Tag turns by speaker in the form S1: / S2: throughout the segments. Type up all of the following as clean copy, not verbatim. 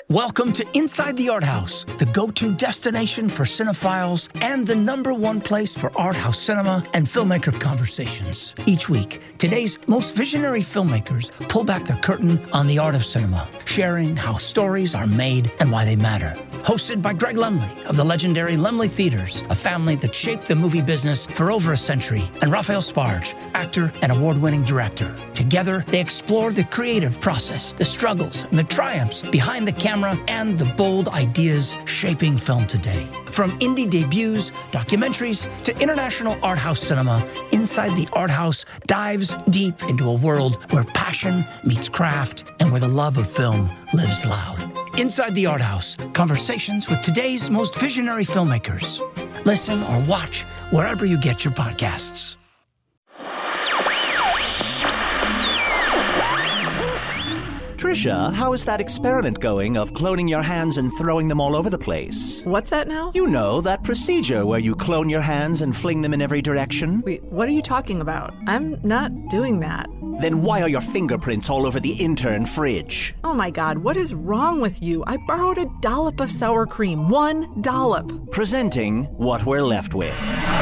S1: Welcome to Inside the Art House, the go-to destination for cinephiles and the #1 place for art house cinema and filmmaker conversations. Each week, today's most visionary filmmakers pull back the curtain on the art of cinema, sharing how stories are made and why they matter. Hosted by Greg Lemley of the legendary Lemley Theaters, a family that shaped the movie business for over a century, and Raphael Sbarge, actor and award-winning director. Together, they explore the creative process, the struggles, and the triumphs behind the camera and the bold ideas shaping film today. From indie debuts, documentaries, to international art house cinema, Inside the Art House dives deep into a world where passion meets craft and where the love of film lives loud. Inside the Art House, conversations with today's most visionary filmmakers. Listen or watch wherever you get your podcasts.
S2: Trisha, how is that experiment going of cloning your hands and throwing them all over the place?
S3: What's that now?
S2: You know, that procedure where you clone your hands and fling them in every direction.
S3: Wait, what are you talking about? I'm not doing that.
S2: Then why are your fingerprints all over the intern fridge?
S3: Oh my God, what is wrong with you? I borrowed a dollop of sour cream. 1 dollop.
S2: Presenting what we're left with.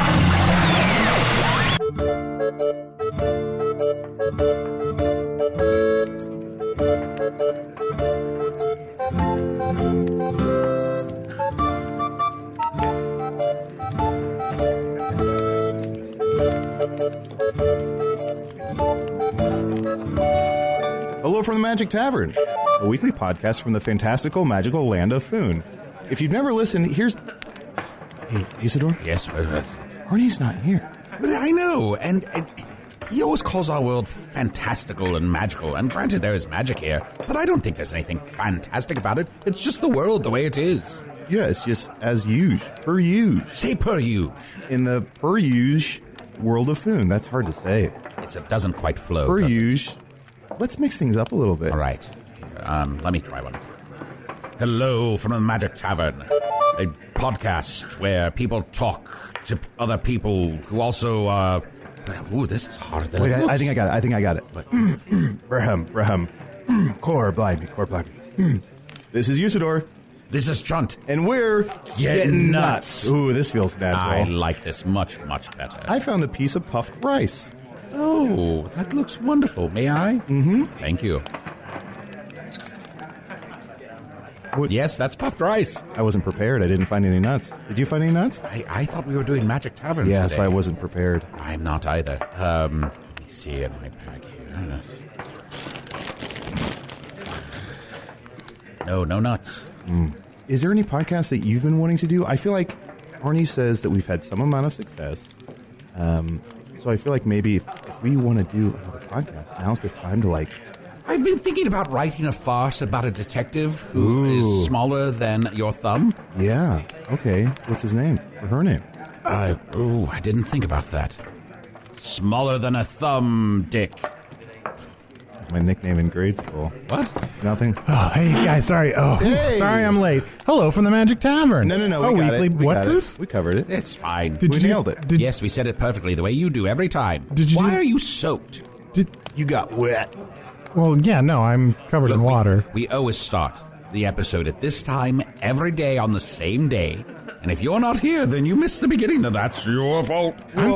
S4: Hello from the Magic Tavern, a weekly podcast from the fantastical, magical land of Foon. If you've never listened, here's... Hey, Usador?
S5: Yes,
S4: Arnie's not here.
S5: but I know, and he always calls our world fantastical and magical, and granted there is magic here, but I don't think there's anything fantastic about it. It's just the world the way it is.
S4: Yeah, it's just as usual. Per usual.
S5: Say per usual.
S4: In the per usual world of Foon. That's hard to say.
S5: It doesn't quite flow.
S4: Per
S5: does it?
S4: usual. Let's mix things up a little bit.
S5: All right. Let me try one. Hello from the Magic Tavern, a podcast where people talk to other people who also, ooh, this is harder than
S4: Wait,
S5: it looks.
S4: I think I got it. Braham. Core blind me. This is Usador.
S5: This is Chunt.
S4: And we're
S5: Getting nuts.
S4: Ooh, this feels natural.
S5: I like this much, much better.
S4: I found a piece of puffed rice.
S5: Oh, that looks wonderful. May I? Mm-hmm. Thank you.
S4: What?
S5: Yes, that's puffed rice.
S4: I wasn't prepared. I didn't find any nuts. Did you find any nuts?
S5: I thought we were doing Magic Tavern
S4: Yes,
S5: today.
S4: I wasn't prepared.
S5: I'm not either. Let me see in my pack here. No nuts.
S4: Is there any podcast that you've been wanting to do? I feel like Arnie says that we've had some amount of success. So I feel like maybe if we want to do another podcast, now's the time to
S5: I've been thinking about writing a farce about a detective who is smaller than your thumb.
S4: Yeah. Okay. What's his name? Or her name?
S5: I didn't think about that. Smaller than a thumb, Dick.
S4: That's my nickname in grade school.
S5: What?
S4: Nothing?
S6: Oh, hey, guys, sorry. Sorry I'm late. Hello from the Magic Tavern.
S4: No.
S6: Oh,
S4: we got
S6: weekly.
S4: it. We
S6: What's
S4: got it.
S6: this?
S4: We covered it.
S5: It's fine.
S4: We nailed it.
S5: Yes, we said it perfectly, the way you do every time.
S6: Did you
S5: Why
S6: do-
S5: are you soaked?
S4: You got wet.
S6: Well, yeah, no, I'm covered in water.
S5: We always start the episode at this time every day on the same day. And if you're not here, then you missed the beginning, and that's your fault.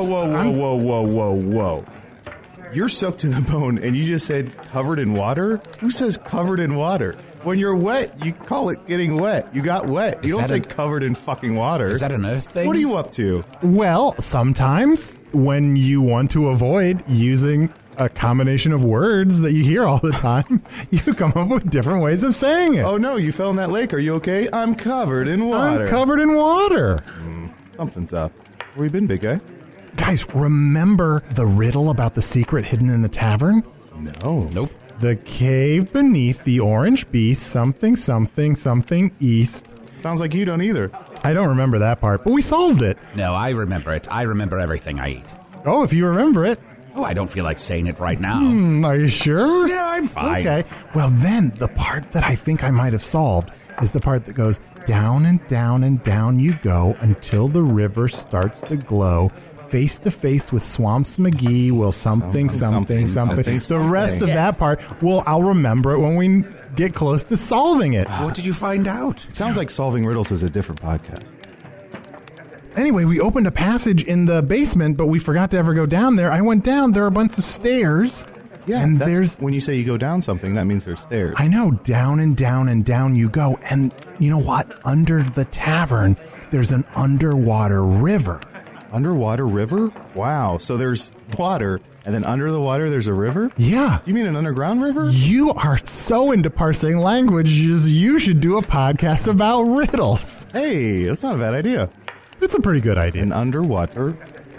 S4: Whoa. You're soaked to the bone, and you just said covered in water? Who says covered in water? When you're wet, you call it getting wet. You got wet. You don't say covered in fucking water.
S5: Is that an earth thing?
S4: What are you up to?
S6: Well, sometimes when you want to avoid using a combination of words that you hear all the time, you come up with different ways of saying it.
S4: Oh, no, you fell in that lake. Are you okay? I'm covered in water.
S6: I'm covered in water.
S4: Something's up. Where you been, big guy?
S6: Guys, remember the riddle about the secret hidden in the tavern?
S4: No.
S5: Nope.
S6: The cave beneath the orange beast, something east.
S4: Sounds like you don't either.
S6: I don't remember that part, but we solved it.
S5: No, I remember it. I remember everything I eat.
S6: Oh, if you remember it.
S5: Oh, I don't feel like saying it right now.
S6: Are you sure?
S5: Yeah, I'm fine.
S6: Okay. Well, then the part that I think I might have solved is the part that goes down and down and down you go until the river starts to glow. Face to face with Swamps McGee will something. The rest of that part, well, I'll remember it when we get close to solving it.
S5: What did you find out?
S4: It sounds like Solving Riddles is a different podcast.
S6: Anyway, we opened a passage in the basement, but we forgot to ever go down there. I went down. There are a bunch of stairs.
S4: Yeah,
S6: and
S4: there's when you say you go down something, that means there's stairs.
S6: I know, down and down and down you go. And you know what? Under the tavern, there's an underwater river.
S4: Underwater river? Wow. So there's water, and then under the water there's a river?
S6: Yeah.
S4: Do you mean an underground river?
S6: You are so into parsing languages, you should do a podcast about riddles.
S4: Hey, that's not a bad idea.
S6: It's a pretty good idea.
S4: An underwater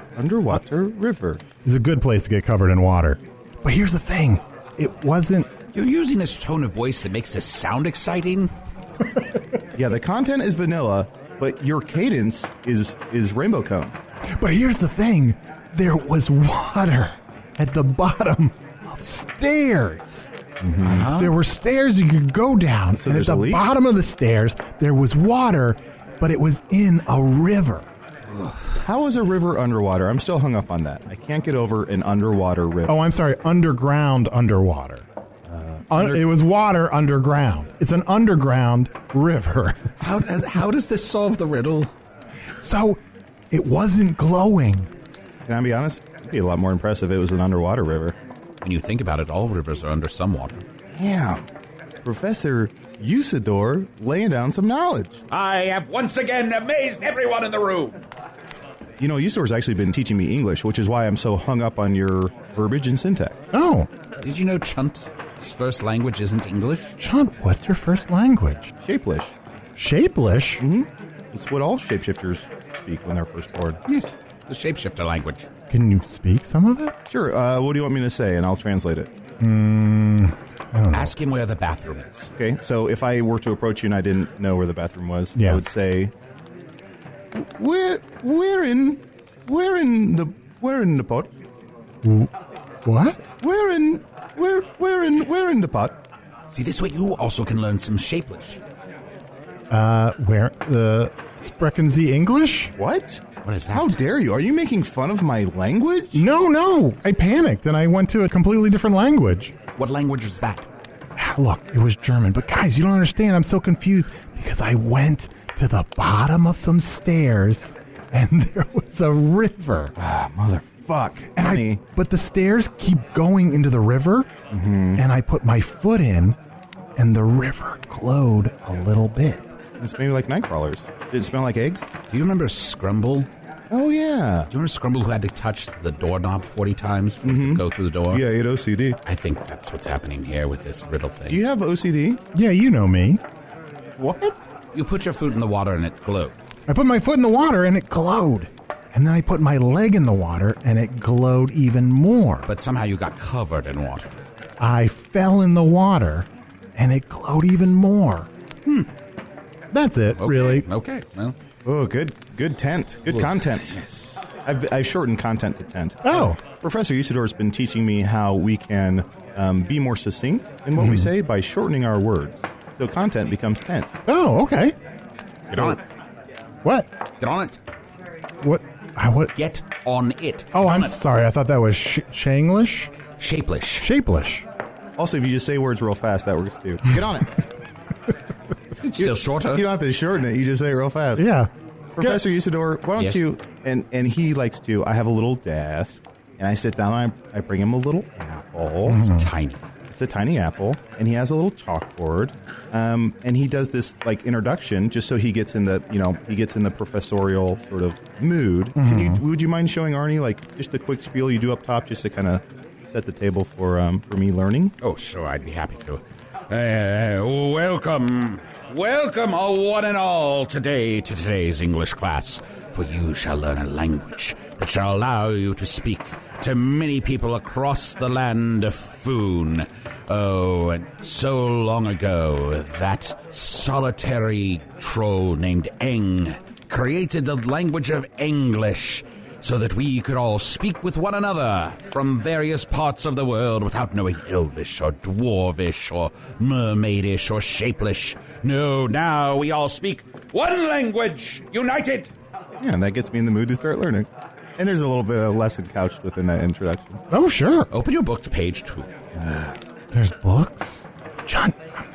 S4: river.
S6: It's a good place to get covered in water. But here's the thing. It wasn't...
S5: You're using this tone of voice that makes this sound exciting?
S4: Yeah, the content is vanilla, but your cadence is rainbow cone.
S6: But here's the thing. There was water at the bottom of stairs. Mm-hmm. There were stairs you could go down.
S4: So
S6: and at the bottom of the stairs, there was water, but it was in a river.
S4: How is a river underwater? I'm still hung up on that. I can't get over an underwater river.
S6: Oh, I'm sorry. Underground underwater. It was water underground. It's an underground river.
S5: How does this solve the riddle?
S6: So, it wasn't glowing.
S4: Can I be honest? It'd be a lot more impressive if it was an underwater river.
S5: When you think about it, all rivers are under some water.
S4: Yeah. Professor Usador laying down some knowledge.
S5: I have once again amazed everyone in the room.
S4: You know, Usador's actually been teaching me English, which is why I'm so hung up on your verbiage and syntax.
S6: Oh.
S5: Did you know Chunt's first language isn't English?
S6: Chunt, what's your first language?
S4: Shapelish.
S6: Shapelish?
S4: Mm-hmm. It's what all shapeshifters speak when they're first born.
S5: Yes, the shapeshifter language.
S6: Can you speak some of it?
S4: Sure. What do you want me to say? And I'll translate it.
S6: I don't know.
S5: Ask him where the bathroom is.
S4: Okay, so if I were to approach you and I didn't know where the bathroom was,
S6: yeah.
S4: I would say, Where in the pot?
S6: What?
S4: Where in the pot?
S5: See, this way you also can learn some Shapelish.
S6: Where the Sprechen Sie English?
S4: What?
S5: What is that?
S4: How dare you? Are you making fun of my language?
S6: No. I panicked and I went to a completely different language.
S5: What language was that?
S6: Look, it was German. But guys, you don't understand. I'm so confused because I went to the bottom of some stairs and there was a river.
S4: Motherfuck.
S6: And but the stairs keep going into the river, and I put my foot in, and the river glowed a little bit.
S4: It's maybe like night crawlers. Did it smell like eggs?
S5: Do you remember Scrumble?
S4: Oh, yeah.
S5: Do you remember Scrumble who had to touch the doorknob 40 times for it to go through the door?
S4: Yeah, he had OCD.
S5: I think that's what's happening here with this riddle thing.
S4: Do you have OCD?
S6: Yeah, you know me.
S4: What?
S5: You put your foot in the water and it glowed.
S6: I put my foot in the water, and it glowed. And then I put my leg in the water, and it glowed even more.
S5: But somehow you got covered in water.
S6: I fell in the water, and it glowed even more. That's it,
S5: Okay.
S6: really.
S5: Okay. Well,
S4: Oh, good tent. Good content.
S5: yes.
S4: I've shortened content to tent.
S6: Oh.
S4: Professor Usador has been teaching me how we can be more succinct in what we say by shortening our words. So content becomes tent.
S6: Oh, okay.
S5: Get on it.
S6: What?
S5: Get on it.
S6: What? What?
S5: Get on it.
S6: Oh,
S5: Get
S6: I'm
S5: on it.
S6: sorry. I thought that was Shanglish?
S5: Shapelish.
S6: Shapelish.
S4: Also, if you just say words real fast, that works too. Get on it.
S5: It's still shorter.
S4: You don't have to shorten it. You just say it real fast.
S6: Yeah.
S4: Professor Usador, why don't
S5: Yes.
S4: you, and he likes to, I have a little desk, and I sit down and I bring him a little apple.
S5: It's tiny.
S4: It's a tiny apple, and he has a little chalkboard, and he does this like introduction just so he gets in the, he gets in the professorial sort of mood. Would you mind showing Arnie like just a quick spiel you do up top just to kind of set the table for me learning?
S5: Oh, sure. I'd be happy to. Welcome, all one and all, to today's English class, for you shall learn a language that shall allow you to speak to many people across the land of Foon. Oh, and so long ago, that solitary troll named Eng created the language of English, so that we could all speak with one another from various parts of the world without knowing Elvish or Dwarvish or Mermaidish or Shapelish. No, now we all speak one language, united.
S4: Yeah, and that gets me in the mood to start learning. And there's a little bit of lesson couched within that introduction.
S6: Oh, sure.
S5: Open your book to page 2.
S6: There's books? John,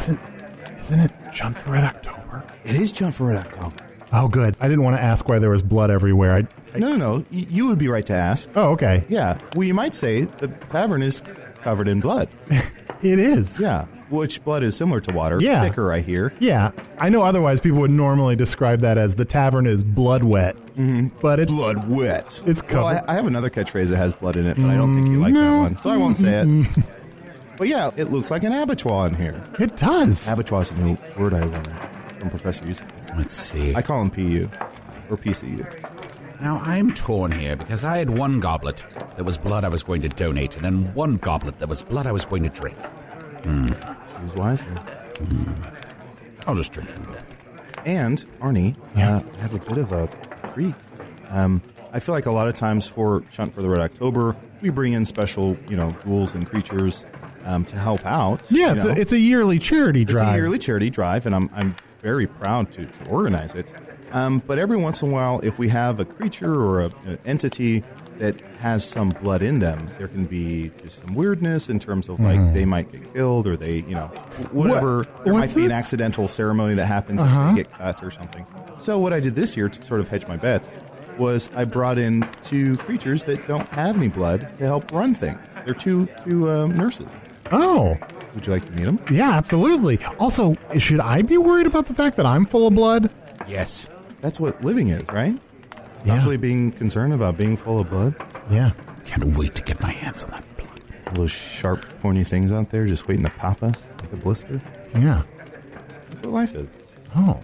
S6: Isn't it Jump for Red October?
S4: It is Jump for Red October.
S6: Oh, good. I didn't want to ask why there was blood everywhere.
S4: No. You would be right to ask.
S6: Oh, okay.
S4: Yeah. Well, you might say the tavern is covered in blood.
S6: It is.
S4: Yeah. Which blood is similar to water.
S6: Yeah.
S4: Thicker, I hear.
S6: Yeah. I know otherwise people would normally describe that as the tavern is blood wet.
S4: Mm-hmm.
S6: But it's
S4: blood wet.
S6: It's covered.
S4: Well, I have another catchphrase that has blood in it, but I don't think you like that one, so I won't say it. But yeah, it looks like an abattoir in here.
S6: It does.
S4: Abattoir is a new word I learned from Professor Yusuf.
S5: Let's see.
S4: I call him PU, or PCU.
S5: Now, I'm torn here because I had one goblet that was blood I was going to donate, and then one goblet that was blood I was going to drink.
S4: Choose wisely.
S5: I'll just drink them both.
S4: And, Arnie, I have a bit of a treat. I feel like a lot of times for Shunt for the Red October, we bring in special, ghouls and creatures to help out.
S6: Yeah, it's a yearly charity drive.
S4: It's a yearly charity drive, and I'm very proud to organize it. But every once in a while, if we have a creature or an entity that has some blood in them, there can be just some weirdness in terms of like they might get killed or they, whatever. There might be an accidental ceremony that happens and they get cut or something. So what I did this year to sort of hedge my bets was I brought in 2 creatures that don't have any blood to help run things. They're two nurses.
S6: Oh.
S4: Would you like to meet them?
S6: Yeah, absolutely. Also, should I be worried about the fact that I'm full of blood?
S5: Yes.
S4: That's what living is, right?
S6: Yeah.
S4: Actually being concerned about being full of blood.
S6: Yeah.
S5: Can't wait to get my hands on that blood.
S4: Those sharp, pointy things out there just waiting to pop us like a blister.
S6: Yeah.
S4: That's what life is.
S6: Oh.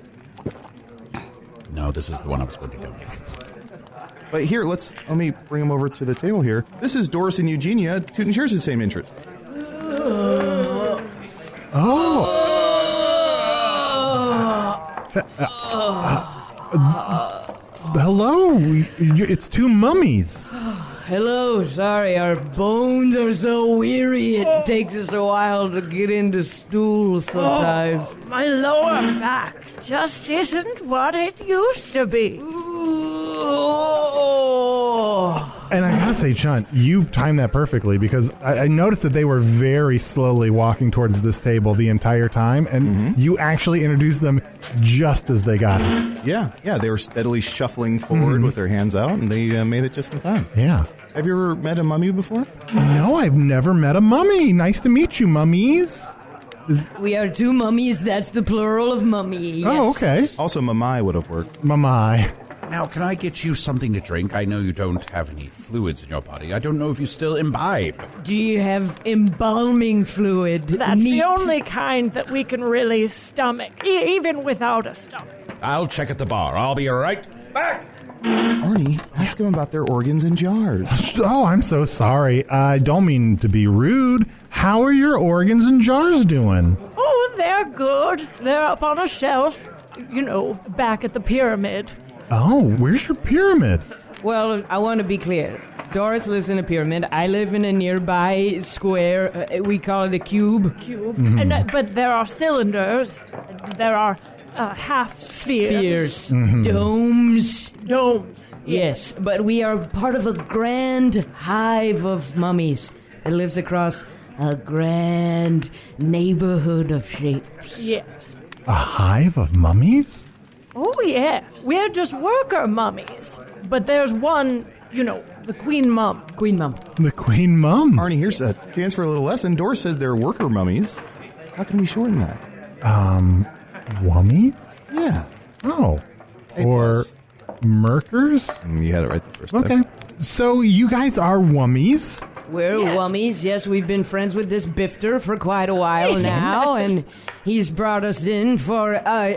S5: No, this is the one I was going to donate.
S4: But here, let me bring them over to the table here. This is Doris and Eugenia. Toot and shares the same interest.
S6: Hello. It's 2 mummies.
S7: Hello, sorry, our bones are so weary it takes us a while to get into stools sometimes.
S8: My lower back just isn't what it used to be.
S6: And I gotta say, Chunt, you timed that perfectly because I noticed that they were very slowly walking towards this table the entire time, and you actually introduced them just as they got it.
S4: Yeah, they were steadily shuffling forward with their hands out, and they made it just in time.
S6: Yeah.
S4: Have you ever met a mummy before?
S6: No, I've never met a mummy. Nice to meet you, mummies.
S7: We are 2 mummies, that's the plural of mummy. Yes.
S6: Oh, okay.
S4: Also, Mamai would have worked.
S6: Mamai.
S5: Now, can I get you something to drink? I know you don't have any fluids in your body. I don't know if you still imbibe.
S7: Do you have embalming fluid?
S8: That's
S7: Neat.
S8: the only kind that we can really stomach, even without a stomach.
S5: I'll check at the bar. I'll be right back.
S4: Arnie, ask them about their organs and jars.
S6: Oh, I'm so sorry. I don't mean to be rude. How are your organs and jars doing?
S8: Oh, they're good. They're up on a shelf, back at the pyramid.
S6: Oh, where's your pyramid?
S7: Well, I want to be clear. Doris lives in a pyramid. I live in a nearby square. We call it a cube.
S8: Mm-hmm. But there are cylinders. There are half spheres.
S7: Domes.
S8: Domes.
S7: Yes, but we are part of a grand hive of mummies that lives across a grand neighborhood of shapes.
S8: Yes.
S6: A hive of mummies?
S8: Oh, yes. We're just worker mummies. But there's one, the Queen Mum.
S7: Queen Mum.
S6: The Queen Mum.
S4: Arnie, here's a chance for a little lesson. Doris says they're worker mummies. How can we shorten that?
S6: Wummies?
S4: Yeah.
S6: Oh.
S4: A
S6: or
S4: plus.
S6: Merkers?
S4: You had it right the first time.
S6: Okay. So you guys are wummies?
S7: We're wummies. Yes, we've been friends with this Bifter for quite a while now, and he's brought us in for, our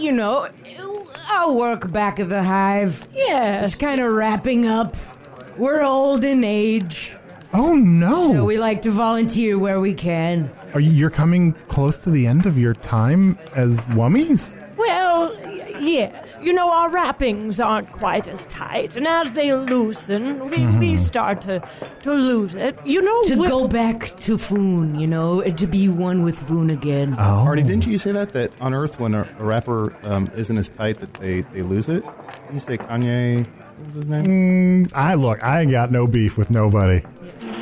S7: work back at the hive.
S8: Yes.
S7: It's kind of wrapping up. We're old in age.
S6: Oh, no.
S7: So we like to volunteer where we can.
S6: You're coming close to the end of your time as wummies?
S8: Well, yes. Our wrappings aren't quite as tight, and as they loosen, we start to lose it.
S7: To go back to Foon, to be one with Foon again.
S6: Oh.
S4: Arnie, didn't you say that on Earth when a wrapper isn't as tight that they lose it? Didn't you say Kanye? What was his name?
S6: I ain't got no beef with nobody.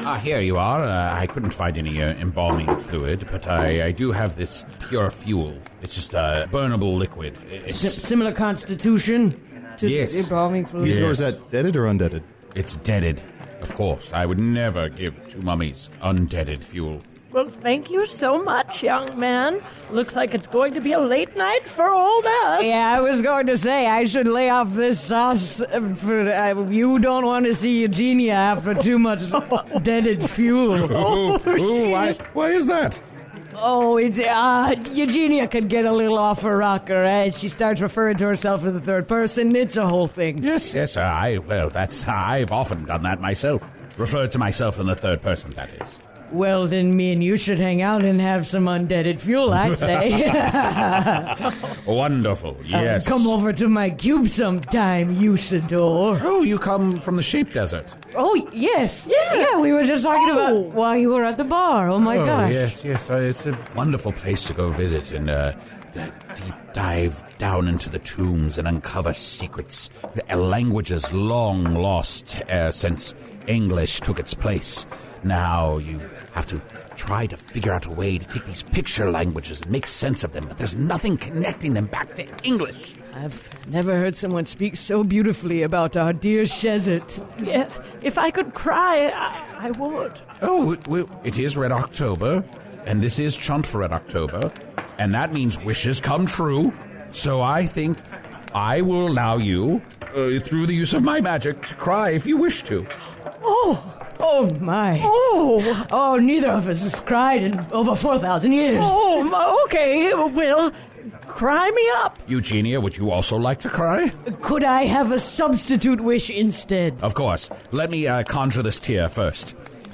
S5: Here you are. I couldn't find any embalming fluid, but I do have this pure fuel. It's just a burnable liquid.
S7: Similar constitution to
S5: Yes.
S7: embalming fluid?
S4: You sure is that deaded or undeaded?
S5: It's deaded. Of course, I would never give two mummies undeaded fuel.
S8: Well, thank you so much, young man. Looks like it's going to be a late night for old us.
S7: Yeah, I was going to say, I should lay off this sauce. You don't want to see Eugenia after too much deaded fuel.
S5: Why is that?
S7: Oh, it's Eugenia could get a little off her rocker as she starts referring to herself in the third person. It's a whole thing.
S5: Yes, I've often done that myself. Referred to myself in the third person, that is.
S7: Well, then me and you should hang out and have some undeaded fuel, I say.
S5: Wonderful, yes.
S7: Come over to my cube sometime, Usador.
S5: Oh, you come from the Shape Desert.
S7: Oh, yes. Yeah, we were just talking about while you were at the bar. Oh, my gosh.
S5: Yes. It's a wonderful place to go visit and deep dive down into the tombs and uncover secrets. Languages long lost since English took its place. Now you have to try to figure out a way to take these picture languages and make sense of them, but there's nothing connecting them back to English.
S7: I've never heard someone speak so beautifully about our dear Shezet.
S8: Yes, if I could cry, I would.
S5: Oh, it is Red October, and this is Chunt for Red October, and that means wishes come true. So I think I will allow you, through the use of my magic, to cry if you wish to.
S7: Oh, my. Oh, neither of us has cried in over 4,000 years.
S8: Oh, okay, well, cry me up.
S5: Eugenia, would you also like to cry?
S7: Could I have a substitute wish instead?
S5: Of course. Let me conjure this tear first.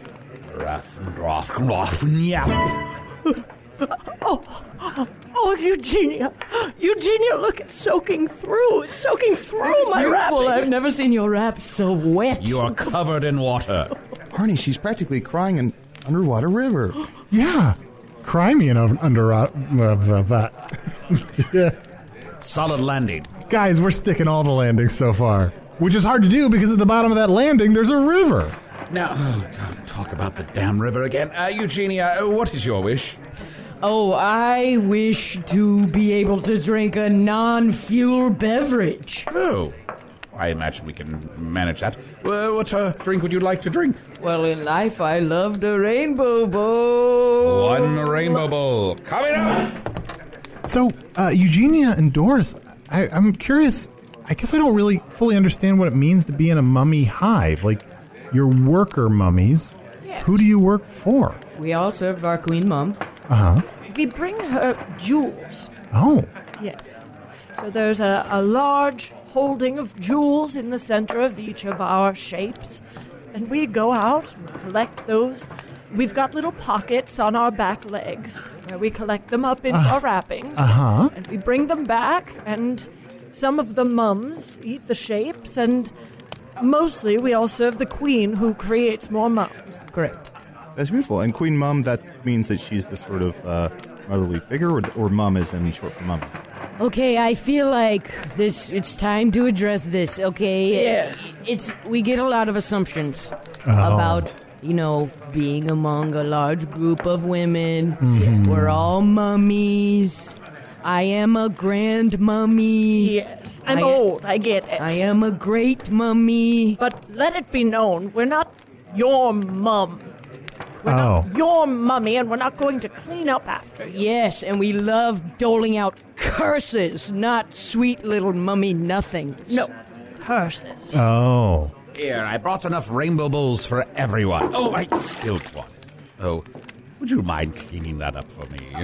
S8: Oh, Eugenia, look, it's soaking through. It's soaking through my
S7: Beautiful. I've
S8: wrappings.
S7: never seen your wraps so wet.
S5: You are covered in water.
S4: Arnie, she's practically crying an underwater river.
S6: Yeah. Cry me an
S5: Solid landing.
S6: Guys, we're sticking all the landings so far, which is hard to do because at the bottom of that landing, there's a river.
S5: Now, don't talk about the damn river again. Eugenia, what is your wish?
S7: Oh, I wish to be able to drink a non-fuel beverage.
S5: Oh, I imagine we can manage that. What drink would you like to drink?
S7: Well, in life, I loved a rainbow bowl.
S5: One rainbow bowl. Coming up!
S6: So, Eugenia and Doris, I'm curious. I guess I don't really fully understand what it means to be in a mummy hive. Like, you're worker mummies.
S8: Yeah.
S6: Who do you work for?
S7: We all serve our queen mum.
S6: Uh-huh.
S8: We bring her jewels.
S6: Oh.
S8: Yes. So there's a large holding of jewels in the center of each of our shapes. And we go out and collect those. We've got little pockets on our back legs where we collect them up into our wrappings.
S6: Uh-huh.
S8: And we bring them back, and some of the mums eat the shapes, and mostly we all serve the queen who creates more mums.
S7: Correct.
S4: That's beautiful. And Queen Mum, that means that she's the sort of motherly figure, or mum is in short for mummy?
S7: Okay, I feel like it's time to address this, okay?
S8: Yes.
S7: We get a lot of assumptions about, being among a large group of women.
S6: Mm-hmm.
S7: We're all mummies. I am a grand mummy.
S8: Yes. I'm old, I get it.
S7: I am a great mummy.
S8: But let it be known, we're not your mum. We're
S6: Oh.
S8: not your mummy, and we're not going to clean up after you.
S7: Yes, and we love doling out curses, not sweet little mummy nothings.
S8: No, curses.
S6: Oh.
S5: Here, I brought enough rainbow bowls for everyone. Oh, I spilled one. Oh, would you mind cleaning that up for me?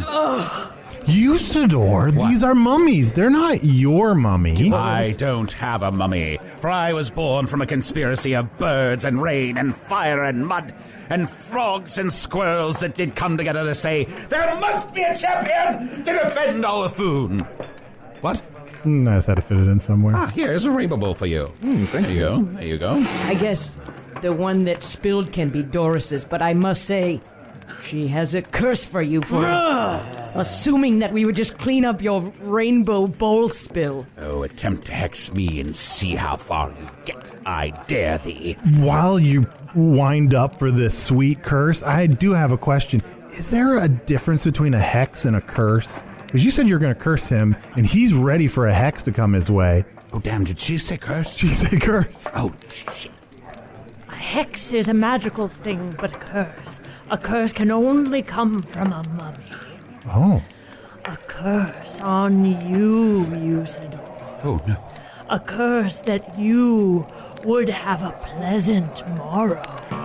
S6: Usador, these are mummies. They're not your mummy.
S5: I don't have a mummy, for I was born from a conspiracy of birds and rain and fire and mud and frogs and squirrels that did come together to say, there must be a champion to defend all of Foon. What?
S6: I just had to fit it in somewhere.
S5: Here's a rainbow bowl for you.
S4: Thank you.
S5: There you go.
S7: I guess the one that spilled can be Doris's, but I must say, She has a curse for you for assuming that we would just clean up your rainbow bowl spill.
S5: Oh, attempt to hex me and see how far you get. I dare thee.
S6: While you wind up for this sweet curse, I do have a question. Is there a difference between a hex and a curse? Because you said you're going to curse him, and he's ready for a hex to come his way.
S5: Oh, damn, did she say curse?
S6: She said curse.
S5: Oh, shit.
S8: A hex is a magical thing, but a curse can only come from a mummy.
S6: Oh.
S8: A curse on you, Usador.
S5: Oh, no.
S8: A curse that you would have a pleasant morrow.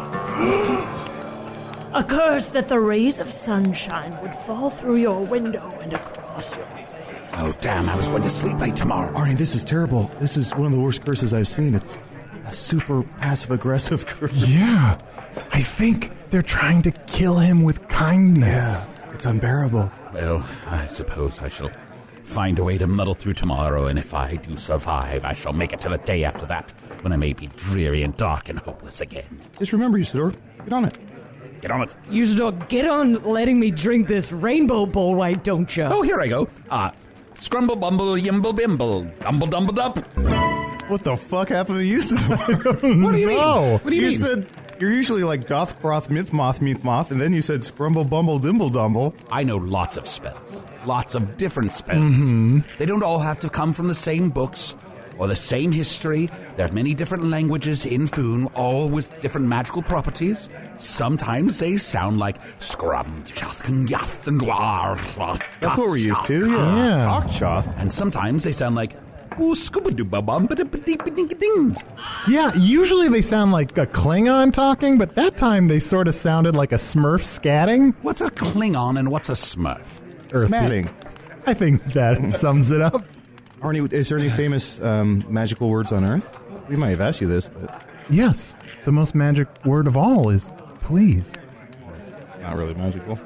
S8: A curse that the rays of sunshine would fall through your window and across your face.
S5: Oh, damn, I was going to sleep late tomorrow.
S4: Arnie, this is terrible. This is one of the worst curses I've seen. It's a super passive-aggressive curse.
S6: Yeah. I think they're trying to kill him with kindness.
S4: Yeah, it's unbearable.
S5: Well, I suppose I shall find a way to muddle through tomorrow, and if I do survive, I shall make it to the day after that, when I may be dreary and dark and hopeless again.
S4: Just remember, Usador, get on it.
S5: Get on it.
S7: Usador, get on letting me drink this rainbow bowl, why don't you?
S5: Oh, here I go. Scrumble, bumble, yimble, bimble, dumble, dumble, dump.
S4: What the fuck happened to Usador?
S5: What do you mean?
S4: What
S5: do you mean?
S4: You said you're usually like doth, croth, myth, moth, and then you said scrumble, bumble, dimble, dumble.
S5: I know lots of spells. Lots of different spells. Mm-hmm. They don't all have to come from the same books or the same history. There are many different languages in Foon, all with different magical properties. Sometimes they sound like scrum.
S4: That's what we're used to, yeah. Choth.
S5: And sometimes they sound like ding.
S6: Yeah, usually they sound like a Klingon talking, but that time they sort of sounded like a Smurf scatting.
S5: What's a Klingon and what's a Smurf?
S4: Smatting.
S6: I think that sums it up.
S4: Arnie, is there any famous magical words on Earth? We might have asked you this, but...
S6: Yes, the most magic word of all is please.
S4: Not really magical.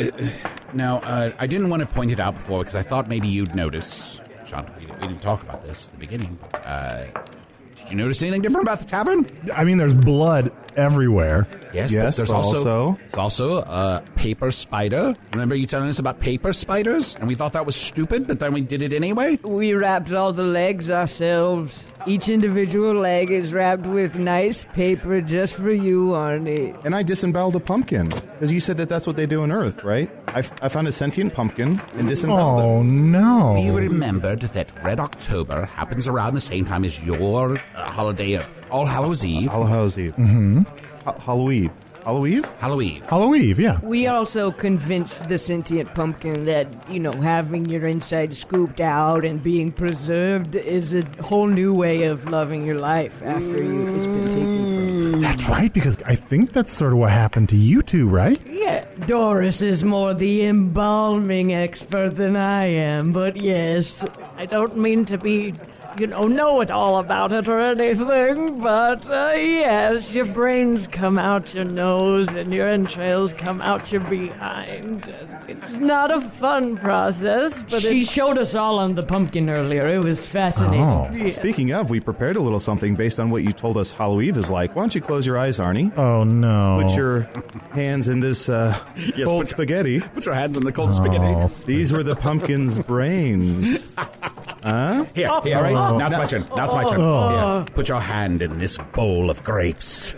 S5: Now, I didn't want to point it out before because I thought maybe you'd notice. Sean, we didn't talk about this at the beginning, but did you notice anything different about the tavern?
S6: I mean, there's blood everywhere.
S5: Yes, but there's also a paper spider. Remember you telling us about paper spiders? And we thought that was stupid, but then we did it anyway?
S7: We wrapped all the legs ourselves. Each individual leg is wrapped with nice paper just for you, Arnie.
S4: And I disemboweled a pumpkin, because you said that that's what they do on Earth, right? I found a sentient pumpkin and disemboweled it.
S6: Oh, no.
S5: You remembered that Red October happens around the same time as your holiday of All Hallows Eve.
S4: All Hallows Eve.
S6: Mm-hmm.
S4: Halloween. Halloween?
S5: Halloween.
S6: Halloween, yeah.
S7: We also convinced the sentient pumpkin that, having your inside scooped out and being preserved is a whole new way of loving your life after it's been taken from you.
S6: That's right, because I think that's sort of what happened to you two, right?
S7: Yeah. Doris is more the embalming expert than I am, but yes.
S8: I don't mean to be... know it all about it or anything, but yes, your brains come out your nose and your entrails come out your behind. It's not a fun process, but
S7: she showed us all on the pumpkin earlier. It was fascinating.
S6: Oh.
S8: Yes.
S4: Speaking of, we prepared a little something based on what you told us Halloween is like. Why don't you close your eyes, Arnie?
S6: Oh, no.
S4: Put your hands in this cold spaghetti.
S5: Put your hands in the cold spaghetti.
S4: These were the pumpkin's brains.
S5: Here, all right? Now it's my turn. Here, put your hand in this bowl of grapes.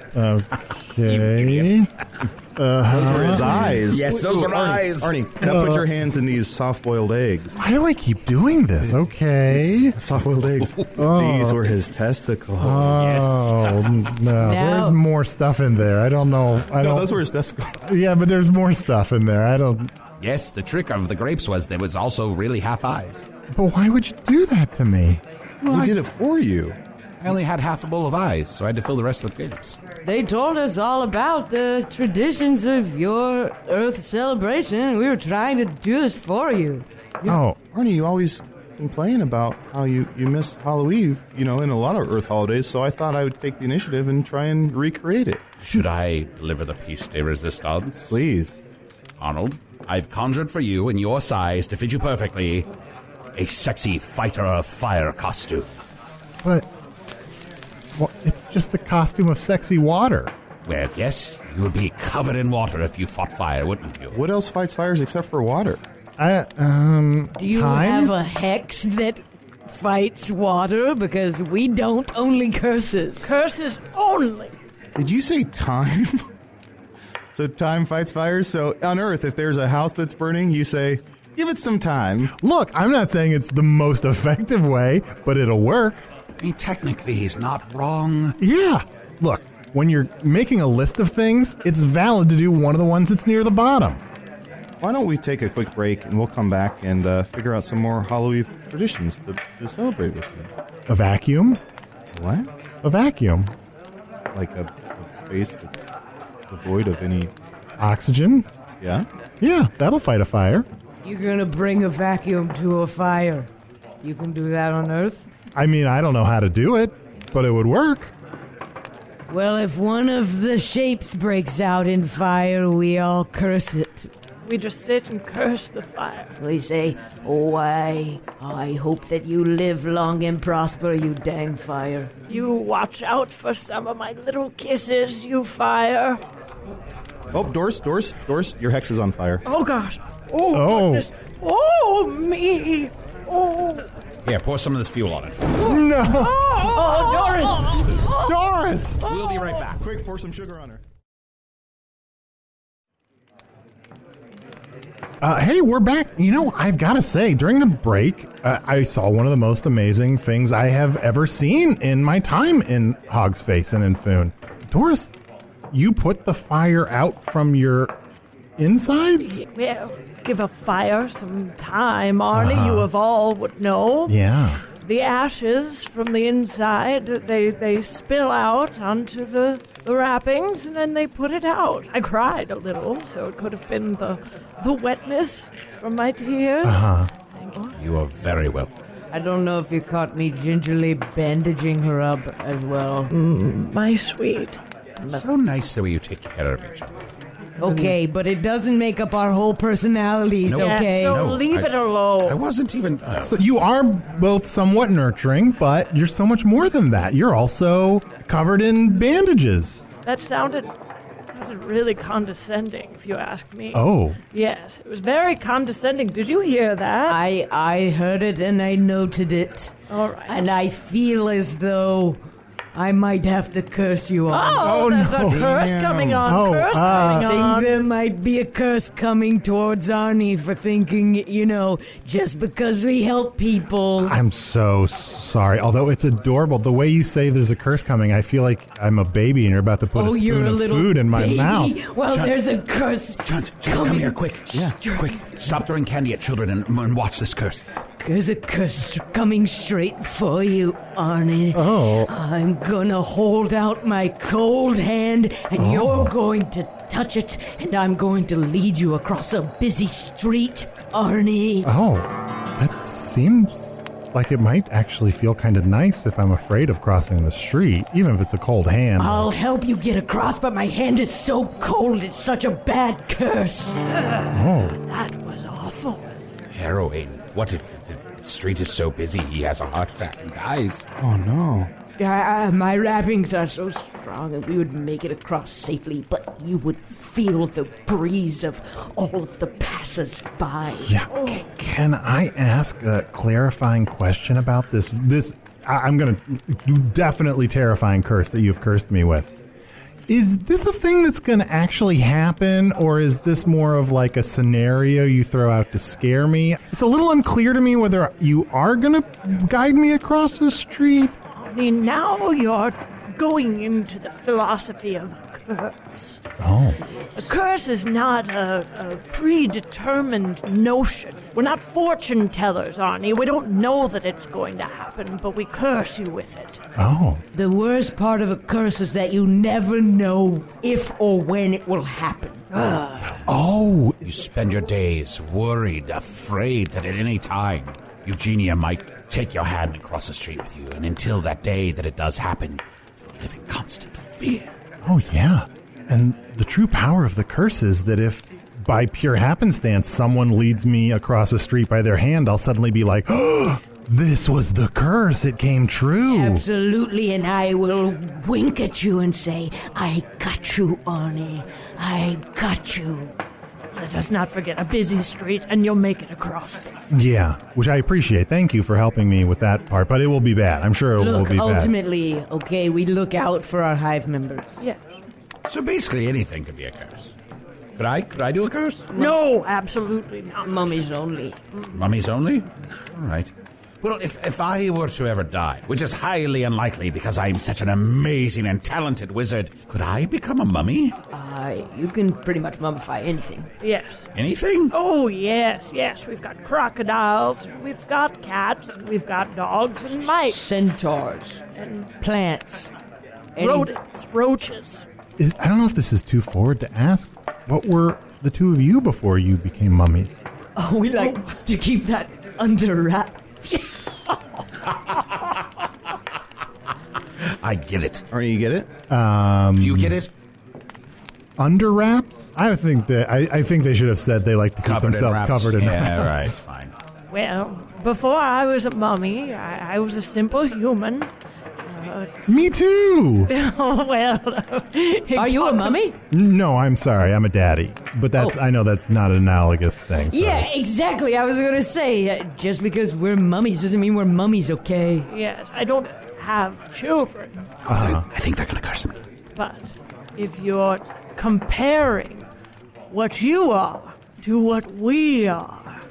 S6: Okay.
S4: Those were his eyes.
S5: Yes, those were eyes.
S4: Arnie, now put your hands in these soft-boiled eggs.
S6: Why do I keep doing this? Okay.
S4: Soft-boiled eggs. These were his testicles.
S6: Oh, no. There's more stuff in there. I don't know.
S4: No, those were his testicles.
S6: Yeah, but there's more stuff in there. I don't...
S5: Yes, the trick of the grapes was there was also really half eyes.
S6: But why would you do that to me?
S4: We did it for you.
S5: I only had half a bowl of eyes, so I had to fill the rest with grapes.
S7: They told us all about the traditions of your Earth celebration. We were trying to do this for you.
S4: Yeah. Oh, Arnie, you always complain about how you miss Halloween, in a lot of Earth holidays, so I thought I would take the initiative and try and recreate it.
S5: Should I deliver the piece de resistance?
S4: Please.
S5: Arnold, I've conjured for you in your size to fit you perfectly a sexy fighter of fire costume.
S6: But... Well, it's just a costume of sexy water.
S5: Well, yes, You would be covered in water if you fought fire, wouldn't you?
S4: What else fights fires except for water?
S7: Do you
S6: time?
S7: have a hex that fights water? Because we don't, only curses.
S8: Curses only.
S4: Did you say time? So time fights fires? So on Earth, if there's a house that's burning, you say, give it some time.
S6: Look, I'm not saying it's the most effective way, but it'll work.
S5: I mean, technically, he's not wrong.
S6: Yeah. Look, when you're making a list of things, it's valid to do one of the ones that's near the bottom.
S4: Why don't we take a quick break and we'll come back and figure out some more Halloween traditions to celebrate with you.
S6: A vacuum?
S4: What?
S6: A vacuum.
S4: Like a space that's devoid of any...
S6: Oxygen?
S4: Yeah?
S6: Yeah, that'll fight a fire.
S7: You're gonna bring a vacuum to a fire. You can do that on Earth?
S6: I mean, I don't know how to do it, but it would work.
S7: Well, if one of the shapes breaks out in fire, we all curse it.
S8: We just sit and curse the fire.
S7: We say, oh, I hope that you live long and prosper, you dang fire.
S8: You watch out for some of my little kisses, you fire.
S4: Oh, Doris, your hex is on fire.
S8: Oh, gosh. Oh, goodness. Oh, me. Oh.
S5: Here, pour some of this fuel on it.
S6: No!
S8: Oh,
S6: Doris!
S5: We'll be right back.
S4: Quick, pour some sugar on her.
S6: Hey, we're back. You know, I've got to say, during the break, I saw one of the most amazing things I have ever seen in my time in Hog's Face and in Foon. Doris, you put the fire out from your insides?
S8: Well, give a fire some time, Arnie. You of all would know.
S6: Yeah.
S8: The ashes from the inside, they spill out onto the wrappings, and then they put it out. I cried a little, so it could have been the wetness from my tears. Thank you.
S5: You are very welcome.
S7: I don't know if you caught me gingerly bandaging her up as well.
S8: My sweet.
S5: It's so nice the way you take care of each other.
S7: Okay, but it doesn't make up our whole personalities,
S5: No.
S7: okay?
S8: So
S5: No,
S8: leave it alone.
S5: I wasn't even...
S6: So you are both somewhat nurturing, but you're so much more than that. You're also covered in bandages.
S8: That sounded really condescending, if you ask me.
S6: Oh.
S8: Yes, it was very condescending. Did you hear that?
S7: I heard it and I noted it.
S8: All right.
S7: And I feel as though I might have to curse you on.
S8: Oh, there's
S6: no.
S8: a curse
S6: Damn.
S8: coming on.
S6: Oh,
S8: Curse
S7: I
S8: coming
S7: think
S8: on.
S7: there might be a curse coming towards Arnie for thinking, just because we help people.
S6: I'm so sorry. Although it's adorable. The way you say there's a curse coming, I feel like I'm a baby and you're about to put a
S7: you're
S6: spoon
S7: a
S6: of
S7: little
S6: food in my
S7: baby.
S6: mouth.
S7: Well,
S5: Chunt.
S7: there's a curse.
S5: Chunt, come here, quick.
S6: Yeah.
S5: Quick. Stop throwing candy at children and watch this curse.
S7: There's a curse coming straight for you, Arnie.
S6: Oh.
S7: I'm gonna hold out my cold hand, and you're going to touch it, and I'm going to lead you across a busy street, Arnie.
S6: Oh, that seems like it might actually feel kind of nice if I'm afraid of crossing the street, even if it's a cold hand.
S7: I'll help you get across, but my hand is so cold, it's such a bad curse.
S8: That was awful.
S5: Harrowing. What if the street is so busy he has a heart attack and dies?
S4: Oh, no.
S7: My wrappings are so strong that we would make it across safely, but you would feel the breeze of all of the passers-by.
S6: Yeah. Can I ask a clarifying question about this? I'm going to do definitely terrifying curse that you've cursed me with. Is this a thing that's going to actually happen, or is this more of like a scenario you throw out to scare me? It's a little unclear to me whether you are going to guide me across the street.
S8: I mean, now you're going into the philosophy of a curse.
S6: Oh.
S8: A curse is not a predetermined notion. We're not fortune tellers, Arnie. We don't know that it's going to happen, but we curse you with it.
S6: Oh.
S7: The worst part of a curse is that you never know if or when it will happen.
S6: Oh.
S5: You spend your days worried, afraid that at any time Eugenia might take your hand and cross the street with you, and until that day that it does happen, you live in constant fear.
S6: Oh, yeah. And the true power of the curse is that if by pure happenstance, someone leads me across the street by their hand, I'll suddenly be like, oh, this was the curse. It came true.
S7: Absolutely, and I will wink at you and say, I got you, Arnie. I got you.
S8: Let us not forget a busy street, and you'll make it across safe.
S6: Yeah, which I appreciate. Thank you for helping me with that part, but it will be bad. I'm sure it will be bad.
S7: Ultimately, okay, we look out for our hive members.
S8: Yes.
S5: So basically anything could be a curse. Could I do a curse?
S8: No, absolutely not.
S7: Mummies only.
S5: Mummies only? All right. Well, if I were to ever die, which is highly unlikely because I'm such an amazing and talented wizard, could I become a mummy?
S7: You can pretty much mummify anything.
S8: Yes.
S5: Anything?
S8: Oh, yes. We've got crocodiles, we've got cats, we've got dogs and mice.
S7: Centaurs.
S8: And
S7: plants.
S8: Rodents, roaches.
S6: I don't know if this is too forward to ask. What were the two of you before you became mummies?
S7: Oh, we like to keep that under wraps.
S5: I get it.
S4: Arnie, you get it?
S5: Do you get it?
S6: Under wraps? I think they should have said they like to keep themselves covered in wraps.
S5: Yeah, right, fine.
S8: Well, before I was a mummy, I was a simple human.
S6: Me too!
S8: Oh, well.
S7: Are you a mummy?
S6: No, I'm sorry. I'm a daddy. But I know that's not an analogous thing. So.
S7: Yeah, exactly. I was going to say, just because we're mummies doesn't mean we're mummies, okay?
S8: Yes, I don't have children.
S5: I think they're going to curse me.
S8: But if you're comparing what you are to what we are,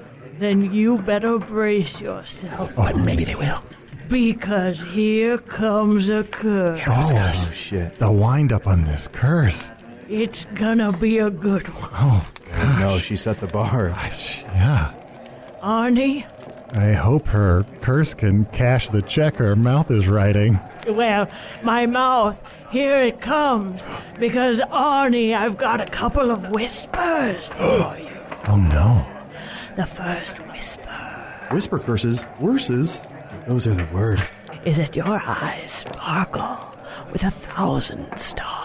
S8: then you better brace yourself.
S5: But maybe they will.
S8: Because here comes a curse.
S6: Oh, shit. The wind-up on this curse.
S8: It's gonna be a good one.
S6: Oh, gosh.
S4: No, she set the bar.
S6: Yeah.
S8: Arnie?
S6: I hope her curse can cash the check her mouth is writing.
S8: Well, my mouth, here it comes. Because, Arnie, I've got a couple of whispers for you.
S6: Oh, no.
S8: The first whisper
S4: Whisper curses, worses. Those are the worst.
S8: is that your eyes sparkle with 1,000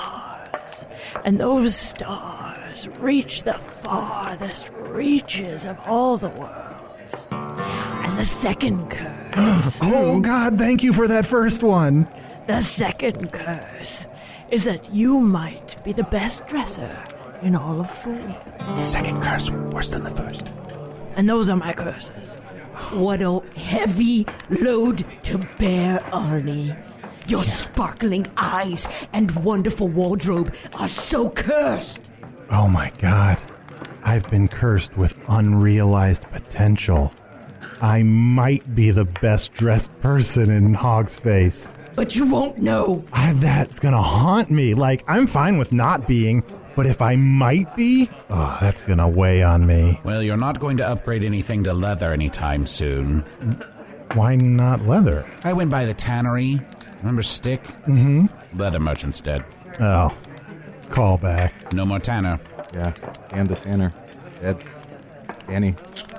S8: stars. And those stars reach the farthest reaches of all the worlds. And the second curse...
S6: Oh, God, thank you for that first one.
S8: The second curse is that you might be the best dresser in all of Fool.
S5: Second curse, worse than the first.
S8: And those are my curses.
S7: What a heavy load to bear, Arnie. Your sparkling eyes and wonderful wardrobe are so cursed.
S6: Oh, my God. I've been cursed with unrealized potential. I might be the best dressed person in Hog's Face.
S7: But you won't know.
S6: That's gonna haunt me. Like, I'm fine with not being, but if I might be, that's gonna weigh on me.
S5: Well, you're not going to upgrade anything to leather anytime soon.
S6: Why not leather?
S5: I went by the tannery. Remember Stick?
S6: Mm-hmm.
S5: Leather merchant's dead.
S6: Oh, call back.
S5: No more tanner.
S4: Yeah, and the Tanner. Dead. Danny.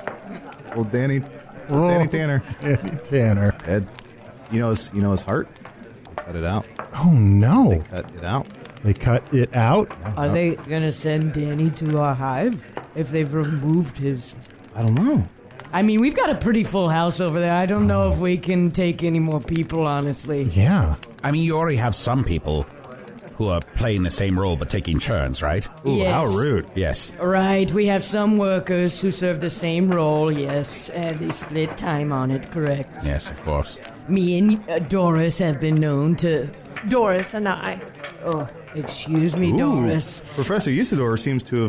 S4: Old Danny. Danny Tanner.
S6: Danny Tanner.
S4: Dead. You know his heart? They cut it out.
S6: Oh, no.
S4: They cut it out.
S6: They cut it out?
S7: Are they going to send Danny to our hive if they've removed his...
S4: I don't know.
S7: I mean, we've got a pretty full house over there. I don't know if we can take any more people, honestly.
S6: Yeah.
S5: I mean, you already have some people who are playing the same role but taking turns, right?
S4: Ooh,
S7: Yes.
S4: how rude.
S5: Yes.
S7: Right, we have some workers who serve the same role, yes, and they split time on it, correct?
S5: Yes, of course.
S7: Me and Doris have been known to...
S8: Doris and I.
S7: Oh, excuse me,
S4: Ooh,
S7: Doris.
S4: Professor Usador seems to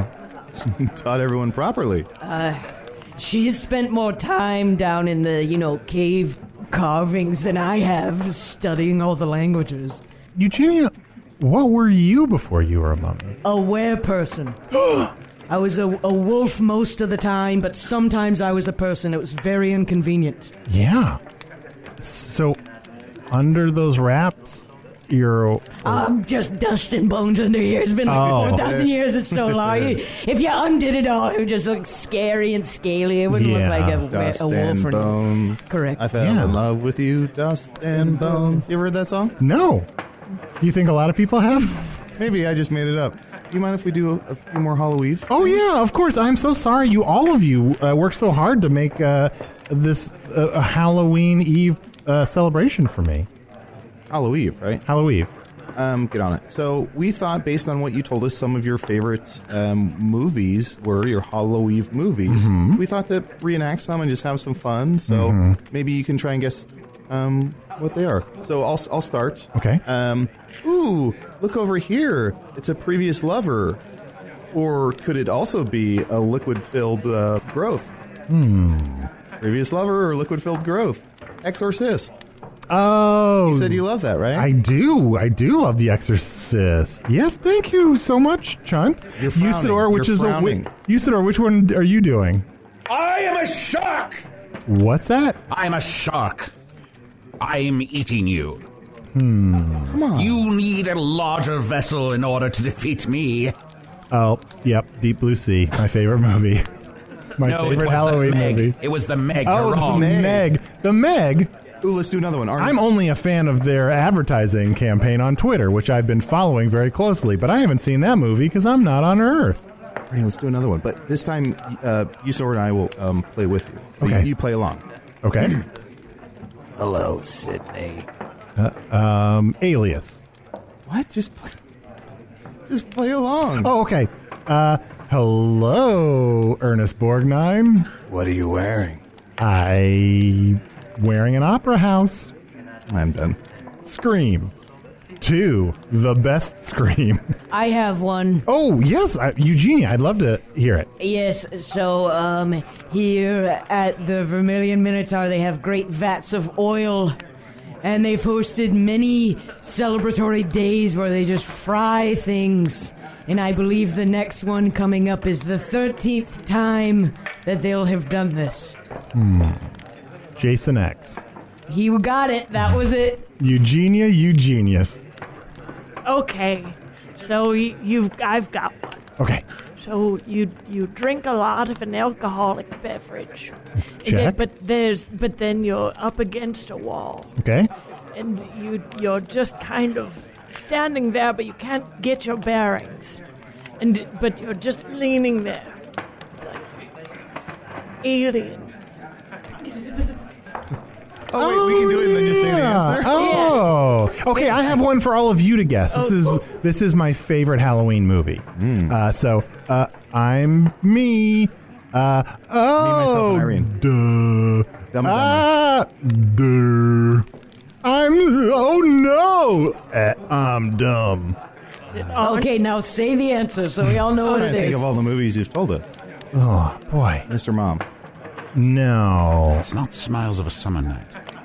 S4: have taught everyone properly.
S7: She's spent more time down in the, cave carvings than I have, studying all the languages.
S6: Eugenia, what were you before you were a mummy?
S7: A were-person. I was a wolf most of the time, but sometimes I was a person. It was very inconvenient.
S6: Yeah. So, under those wraps, you're...
S7: I'm just dust and bones under here. It's been like 4,000 years. It's so long. If you undid it all, it would just look scary and scaly. It wouldn't look like
S4: Dust
S7: a wolf
S4: and
S7: or
S4: bones.
S7: Correct.
S4: I fell in love with you, dust and bones. You ever heard that song?
S6: No. You think a lot of people have?
S4: Maybe I just made it up. do you mind if we do a few more Halloween?
S6: Oh yeah, of course. I'm so sorry. All of you worked so hard to make this a Halloween Eve celebration for me.
S4: Halloween, right?
S6: Halloween.
S4: Get on it. So we thought, based on what you told us, some of your favorite movies were your Halloween movies.
S6: Mm-hmm.
S4: We thought to reenact some and just have some fun. So maybe you can try and guess what they are. So I'll start.
S6: Okay.
S4: Ooh, look over here. It's a previous lover. Or could it also be a liquid-filled growth? Previous lover or liquid-filled growth? Exorcist.
S6: Oh.
S4: You said you love that, right?
S6: I do. I do love The Exorcist. Yes, thank you so much, Chunt.
S4: You're frowning.
S6: Usador, which
S4: You're
S6: is
S4: frowning.
S6: Usador, which one are you doing?
S5: I am a shark!
S6: What's that?
S5: I'm a shark. I'm eating you.
S4: Come on.
S5: You need a larger vessel in order to defeat me.
S6: Oh, yep. Deep Blue Sea, my favorite movie. My
S5: No, it
S6: favorite
S5: was
S6: Halloween
S5: the Meg.
S6: movie.
S5: It was the Meg.
S6: Oh,
S5: You're
S6: the
S5: wrong.
S6: Meg. The Meg.
S4: Ooh, let's do another one. Arnie.
S6: I'm only a fan of their advertising campaign on Twitter, which I've been following very closely, but I haven't seen that movie because I'm not on Earth.
S4: Arnie, let's do another one. But this time, Usador and I will play with you. So
S6: Okay.
S4: You play along.
S6: Okay.
S9: Hello, Sydney.
S6: Alias.
S4: What? Just play along.
S6: Oh, okay. Hello, Ernest Borgnine.
S9: What are you wearing?
S6: Wearing an opera house.
S4: I'm done.
S6: Scream. 2. The best Scream.
S7: I have one.
S6: Oh, yes. Eugenia, I'd love to hear it.
S7: Yes, so here at the Vermilion Minotaur, they have great vats of oil, and they've hosted many celebratory days where they just fry things. And I believe the next one coming up is the 13th time that they'll have done this.
S6: Jason X.
S7: He got it. That was it.
S6: Eugenia, you genius.
S8: Okay, so I've got one.
S6: Okay.
S8: So you drink a lot of an alcoholic beverage.
S6: Check.
S8: But then you're up against a wall,
S6: Okay.
S8: and you're just kind of standing there, but you can't get your bearings, but you're just leaning there. It's like aliens.
S4: Oh, wait, we can do it and then just say the answer?
S6: Oh, okay. I have one for all of you to guess. This is my favorite Halloween movie. So I'm me.
S4: myself, and Irene.
S6: Duh.
S4: Dumb and
S6: Duh. Oh no. I'm dumb.
S7: Okay, now say the answer so we all know what
S4: I
S7: it
S4: think
S7: is.
S4: of all the movies you've told us.
S6: Oh boy.
S4: Mr. Mom.
S6: No.
S5: It's not Smiles of a Summer Night.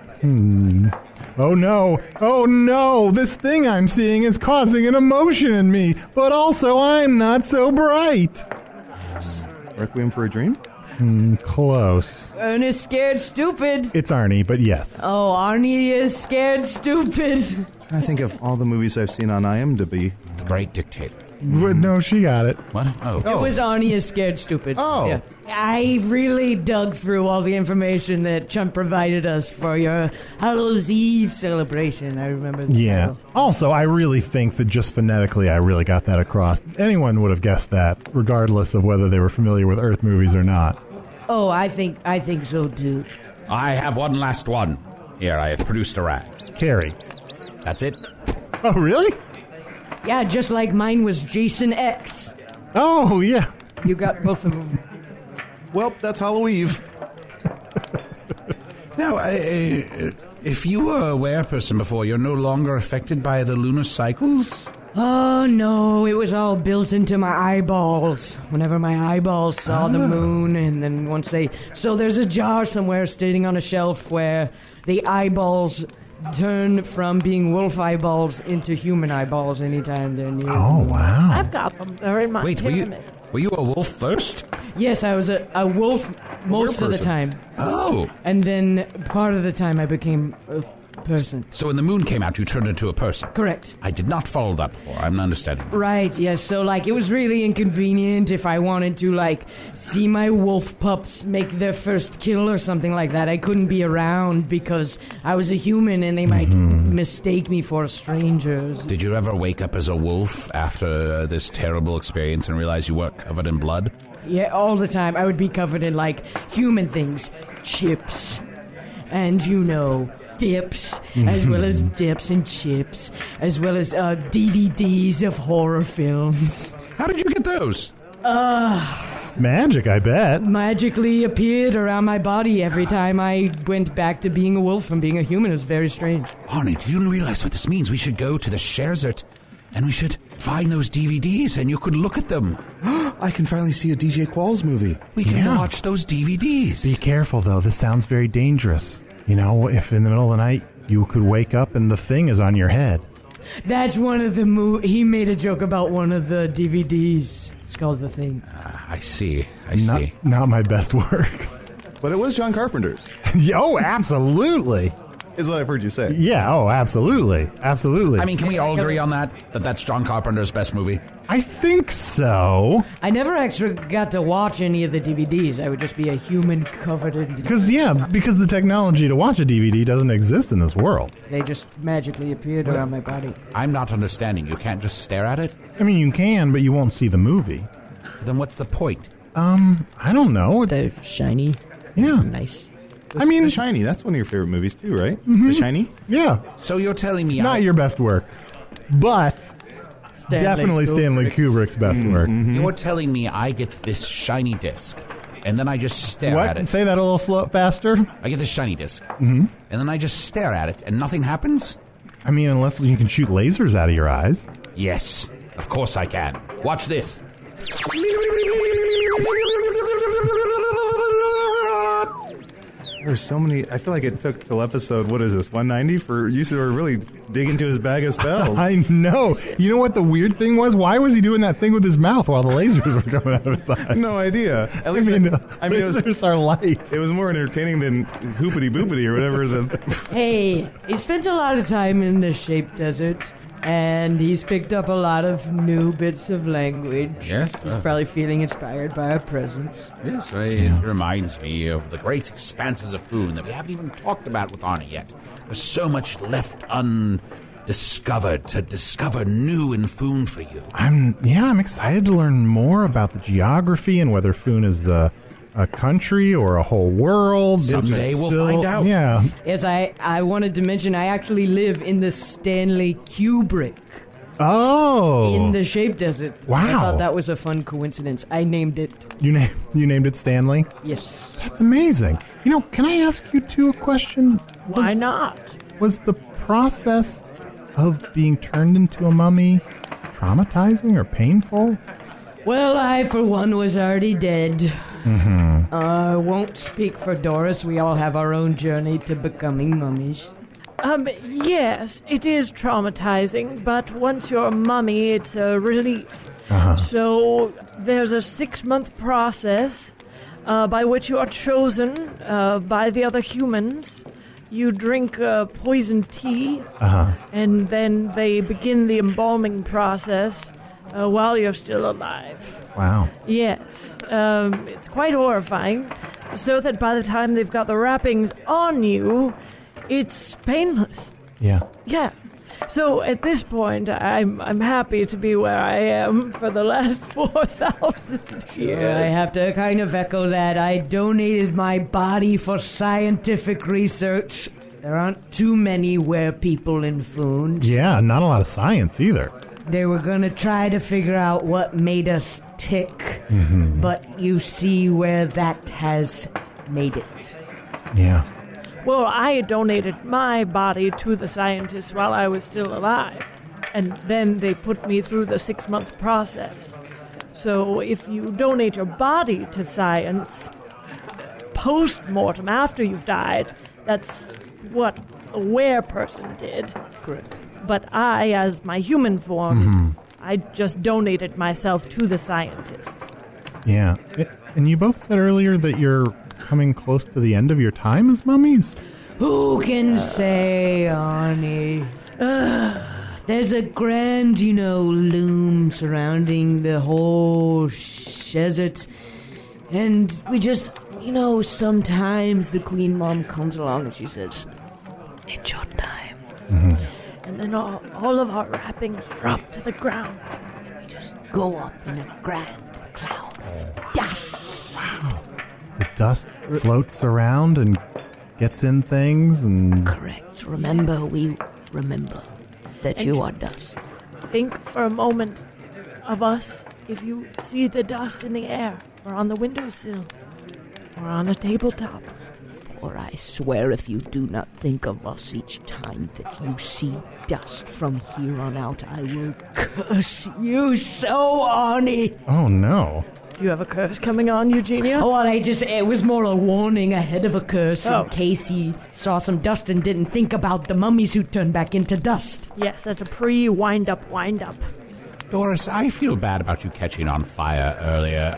S6: Oh no. Oh no. This thing I'm seeing is causing an emotion in me, but also I'm not so bright.
S4: Requiem for a Dream?
S6: Close.
S7: Ernest Scared Stupid.
S6: It's Arnie, but yes.
S7: Oh, Arnie is Scared Stupid.
S4: I think of all the movies I've seen on IMDb.
S5: The Great Dictator.
S6: But no, she got it.
S5: What? Oh.
S7: It was Arnie is Scared Stupid.
S4: Oh.
S7: Yeah. I really dug through all the information that Chump provided us for your Hallows Eve celebration. I remember that.
S6: Yeah. Also, I really think that just phonetically, I really got that across. Anyone would have guessed that, regardless of whether they were familiar with Earth movies or not.
S7: Oh, I think so too.
S5: I have one last one. Here, I have produced a rag.
S6: Carrie.
S5: That's it.
S6: Oh, really?
S7: Yeah, just like mine was Jason X.
S6: Oh, yeah.
S7: You got both of them.
S4: Well, that's Halloween.
S5: Now, if you were a wereperson before, you're no longer affected by the lunar cycles?
S7: Oh, no, it was all built into my eyeballs. Whenever my eyeballs saw the moon, and then once they... So there's a jar somewhere sitting on a shelf where the eyeballs turn from being wolf eyeballs into human eyeballs anytime they're near.
S6: Oh, wow.
S8: I've got them. They're in my
S5: Wait,
S8: pyramid.
S5: were you a wolf first?
S7: Yes, I was a wolf most of the time.
S5: Oh.
S7: And then part of the time I became a person.
S5: So when the moon came out, you turned into a person.
S7: Correct.
S5: I did not follow that before. I'm not understanding.
S7: Right, yes. So, like, it was really inconvenient if I wanted to, like, see my wolf pups make their first kill or something like that. I couldn't be around because I was a human and they might mistake me for strangers.
S5: Did you ever wake up as a wolf after this terrible experience and realize you weren't covered in blood?
S7: Yeah, all the time. I would be covered in, like, human things. Chips. And, dips, as well as dips and chips, as well as DVDs of horror films.
S5: How did you get those?
S6: Magic, I bet.
S7: Magically appeared around my body every time I went back to being a wolf from being a human. It was very strange.
S5: Arnie, do you realize what this means? We should go to the Sherzert and we should find those DVDs and you could look at them.
S4: I can finally see a DJ Qualls movie.
S5: We can watch those DVDs.
S6: Be careful, though. This sounds very dangerous. If in the middle of the night you could wake up and the thing is on your head.
S7: That's one of the he made a joke about one of the DVDs. It's called The Thing.
S5: I see.
S6: Not my best work.
S4: But it was John Carpenter's.
S6: Oh, absolutely.
S4: Is what I've heard you say.
S6: Yeah, absolutely. Absolutely.
S5: I mean, can we all agree on that? That's John Carpenter's best movie?
S6: I think so.
S7: I never actually got to watch any of the DVDs. I would just be a human covered in...
S6: Because the technology to watch a DVD doesn't exist in this world.
S7: They just magically appeared around my body.
S5: I'm not understanding. You can't just stare at it?
S6: I mean, you can, but you won't see the movie.
S5: Then what's the point?
S6: I don't know.
S7: They're shiny.
S6: Yeah.
S7: Nice.
S4: The Shiny, that's one of your favorite movies too, right? Mm-hmm. The Shiny?
S6: Yeah.
S5: So you're telling me...
S6: Not your best work, but definitely Stanley Kubrick's best work.
S5: Mm-hmm. You're telling me I get this shiny disc, and then I just stare at it.
S6: Say that a little faster.
S5: I get this shiny disc, and then I just stare at it, and nothing happens?
S6: I mean, unless you can shoot lasers out of your eyes.
S5: Yes, of course I can. Watch this.
S4: There's so many. I feel like it took till episode, 190 for you to really dig into his bag of spells.
S6: I know. You know what the weird thing was? Why was he doing that thing with his mouth while the lasers were coming out of his eyes?
S4: No idea. At least
S6: lasers are light.
S4: It was more entertaining than hoopity boopity or whatever.
S7: Hey, he spent a lot of time in the Shape Desert. And he's picked up a lot of new bits of language.
S5: Yes.
S7: He's probably feeling inspired by our presence.
S5: Yes, it reminds me of the great expanses of Foon that we haven't even talked about with Arnie yet. There's so much left undiscovered to discover new in Foon for you.
S6: I'm excited to learn more about the geography and whether Foon is a country or a whole world.
S5: Someday we'll find out.
S6: Yeah.
S7: Yes, I wanted to mention I actually live in the Stanley Kubrick.
S6: Oh.
S7: In the Shape Desert.
S6: Wow.
S7: I thought that was a fun coincidence. I named it.
S6: You named it Stanley?
S7: Yes.
S6: That's amazing. Can I ask you two a question?
S8: Why not?
S6: Was the process of being turned into a mummy traumatizing or painful?
S7: Well, I, for one, was already dead.
S6: Mm-hmm.
S7: I won't speak for Doris. We all have our own journey to becoming mummies.
S8: Yes, it is traumatizing, but once you're a mummy, it's a relief.
S6: Uh-huh.
S8: So there's a 6-month process by which you are chosen by the other humans. You drink poison tea, and then they begin the embalming process while you're still alive.
S6: Wow.
S8: Yes. It's quite horrifying, so that by the time they've got the wrappings on you, it's painless.
S6: Yeah.
S8: Yeah. So at this point, I'm happy to be where I am for the last 4,000 years.
S7: I have to kind of echo that. I donated my body for scientific research. There aren't too many people in Foon.
S6: Yeah, not a lot of science either.
S7: They were going to try to figure out what made us tick, but you see where that has made it.
S6: Yeah.
S8: Well, I donated my body to the scientists while I was still alive, and then they put me through the 6-month process. So if you donate your body to science post-mortem, after you've died, that's what a were person did.
S7: Correct.
S8: But I, as my human form, I just donated myself to the scientists.
S6: Yeah. And you both said earlier that you're coming close to the end of your time as mummies?
S7: Who can say, Arnie? There's a grand, loom surrounding the whole desert. And we just, sometimes the Queen Mom comes along and she says, "It's your time."
S6: Mm-hmm.
S8: And then all of our wrappings drop to the ground.
S7: And we just go up in a grand cloud of dust.
S6: Wow. The dust floats around and gets in things and...
S7: Correct. Remember, we remember that you are dust.
S8: Think for a moment of us if you see the dust in the air, or on the windowsill, or on a tabletop.
S7: For I swear if you do not think of us each time that you see dust from here on out, I will curse you so, Arnie.
S6: Oh, no.
S8: Do you have a curse coming on, Eugenia?
S7: Oh, well, it was more a warning ahead of a curse in case he saw some dust and didn't think about the mummies who turned back into dust.
S8: Yes, that's a pre-wind-up.
S5: Doris, I feel bad about you catching on fire earlier.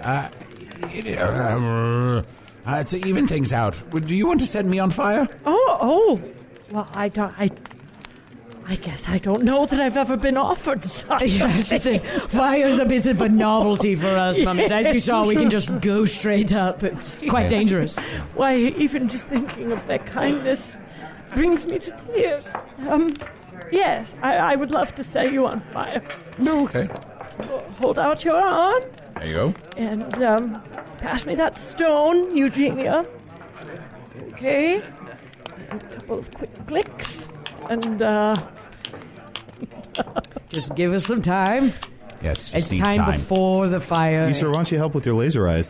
S5: To even things out, do you want to set me on fire?
S8: Oh. Well, I guess I don't know that I've ever been offered something.
S7: Yeah, fire's a bit of a novelty for us, mummies. As you saw, we can just go straight up. It's quite dangerous.
S8: Why, even just thinking of their kindness brings me to tears. Yes, I would love to set you on fire.
S5: No, okay.
S8: Hold out your arm.
S5: There you go.
S8: And, pass me that stone, Eugenia. Okay. And a couple of quick clicks. And,
S7: just give us some time.
S5: Yes,
S7: it's time before the fire.
S4: Sir, why don't you help with your laser eyes?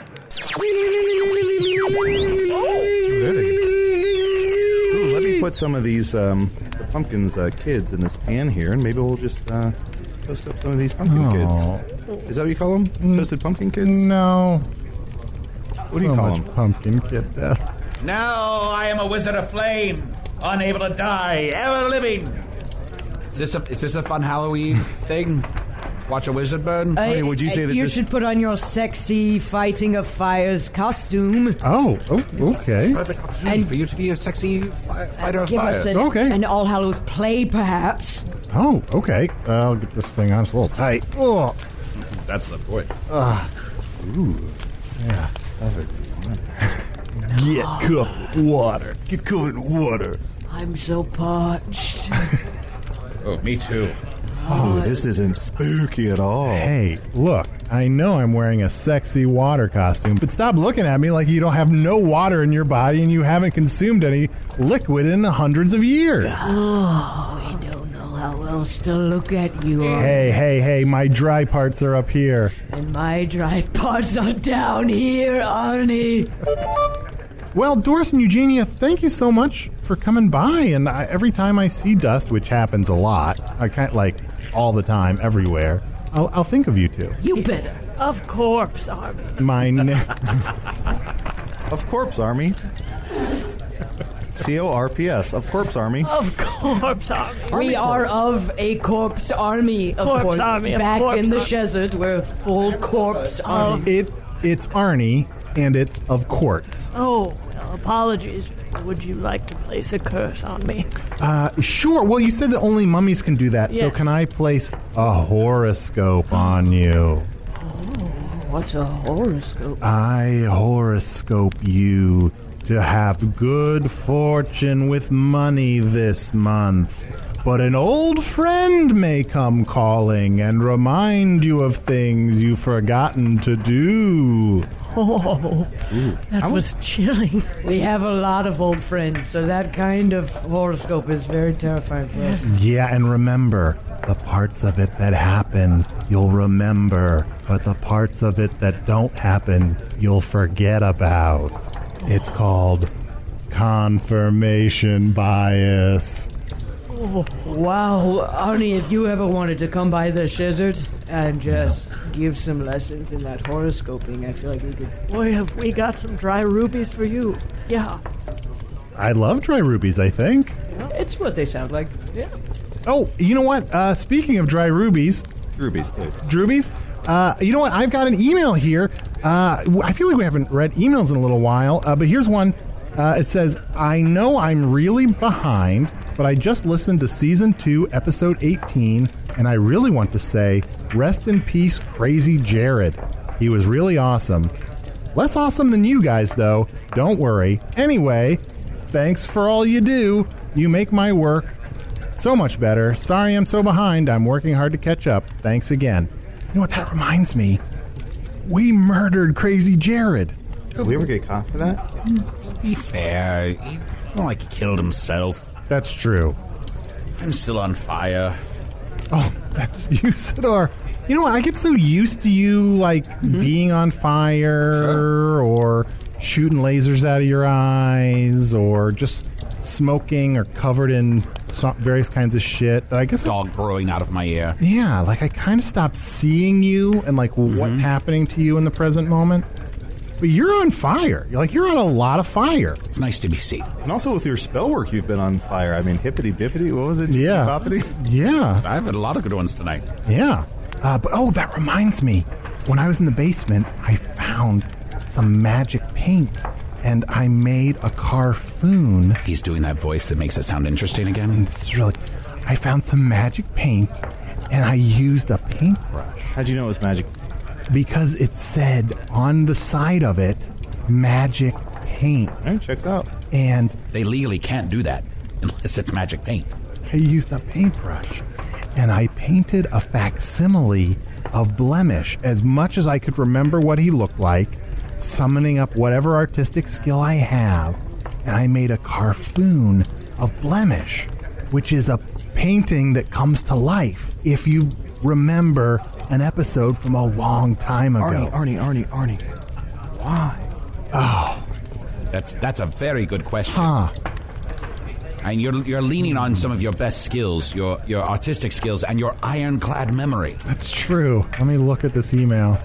S4: Ooh, let me put some of these the pumpkins kids in this pan here, and maybe we'll just toast up some of these pumpkin kids. Is that what you call them? Toasted pumpkin kids?
S6: No.
S4: What do you call them?
S6: Pumpkin kid death.
S5: Now I am a wizard of flame, unable to die, ever living. Is this a fun Halloween thing? Watch a wizard burn?
S4: Would you say that
S7: you should put on your sexy Fighting of Fires costume.
S6: Oh, okay.
S5: Perfect opportunity for you to be a sexy fighter of fire.
S6: Okay.
S7: An All Hallows play, perhaps.
S6: Oh, okay. I'll get this thing on. It's a little tight. Oh.
S5: That's the point.
S6: Ooh. Yeah.
S9: Get covered in water. Get covered in water.
S7: I'm so parched.
S5: Oh, me too.
S4: Oh, this isn't spooky at all.
S6: Hey, look, I know I'm wearing a sexy water costume, but stop looking at me like you don't have no water in your body and you haven't consumed any liquid in hundreds of years.
S7: Oh, we don't know how else to look at you.
S6: Hey, my dry parts are up here.
S7: And my dry parts are down here, Arnie.
S6: Well, Doris and Eugenia, thank you so much for coming by. And every time I see dust, which happens a lot, I can't all the time, everywhere, I'll think of you two.
S7: You better.
S8: Of Corpse Army.
S4: Of Corpse Army. CORPS. Of Corpse Army.
S8: Of Corpse Army.
S7: We are of a corpse army, of
S8: Corpse
S7: course.
S8: army of
S7: Back
S8: corpse
S7: in the
S8: army.
S7: desert, we're a full corpse army.
S6: It's Arnie, and it's of quartz.
S8: Oh, well, apologies. Would you like to place a curse on me?
S6: Sure. Well, you said that only mummies can do that, so
S8: Yes.
S6: can I place a horoscope on you?
S7: What's a horoscope?
S6: I horoscope you to have good fortune with money this month. But an old friend may come calling and remind you of things you've forgotten to do.
S8: Oh, that was chilling.
S7: We have a lot of old friends, so that kind of horoscope is very terrifying for us.
S6: Yeah, and remember, the parts of it that happen, you'll remember. But the parts of it that don't happen, you'll forget about. It's called confirmation bias.
S7: Oh, wow. Arnie, if you ever wanted to come by the desert and just give some lessons in that horoscoping, I feel like we could...
S8: Boy, have we got some dry rubies for you. Yeah.
S6: I love dry rubies, I think.
S7: It's what they sound like.
S8: Yeah.
S6: Oh, you know what? Speaking of dry rubies...
S4: Rubies, please.
S6: Droobies, you know what? I've got an email here. I feel like we haven't read emails in a little while, but here's one. It says, I know I'm really behind, but I just listened to Season 2, Episode 18, and I really want to say, rest in peace, Crazy Jared. He was really awesome. Less awesome than you guys, though. Don't worry. Anyway, thanks for all you do. You make my work so much better. Sorry I'm so behind. I'm working hard to catch up. Thanks again. You know what that reminds me? We murdered Crazy Jared.
S4: Did we ever get caught for that?
S5: Be fair. It's not like he killed himself.
S6: That's true.
S5: I'm still on fire.
S6: Oh, that's you, Sidor. You know what? I get so used to you, being on fire or shooting lasers out of your eyes or just smoking or covered in various kinds of shit. That I guess
S5: dog growing out of my ear.
S6: Yeah, I kind of stopped seeing you and what's happening to you in the present moment. But you're on fire. You're on a lot of fire.
S5: It's nice to be seen.
S4: And also with your spell work, you've been on fire. I mean, hippity bippity. What was it?
S6: Yeah.
S4: Boppity?
S6: Yeah.
S5: I've had a lot of good ones tonight.
S6: Yeah. But that reminds me. When I was in the basement, I found some magic paint. And I made a carfoon.
S5: He's doing that voice that makes it sound interesting again.
S6: It's really... I found some magic paint, and I used a paintbrush.
S4: How'd you know it was magic?
S6: Because it said on the side of it, magic paint.
S4: Right, checks out.
S6: And...
S5: They legally can't do that unless it's magic paint.
S6: I used a paintbrush, and I painted a facsimile of Blemish as much as I could remember what he looked like, summoning up whatever artistic skill I have, and I made a carfoon of Blemish, which is a painting that comes to life if you remember an episode from a long time ago.
S4: Arnie. Why?
S6: Oh.
S5: That's a very good question.
S6: Huh.
S5: And you're leaning on some of your best skills, your artistic skills, and your ironclad memory.
S6: That's true. Let me look at this email.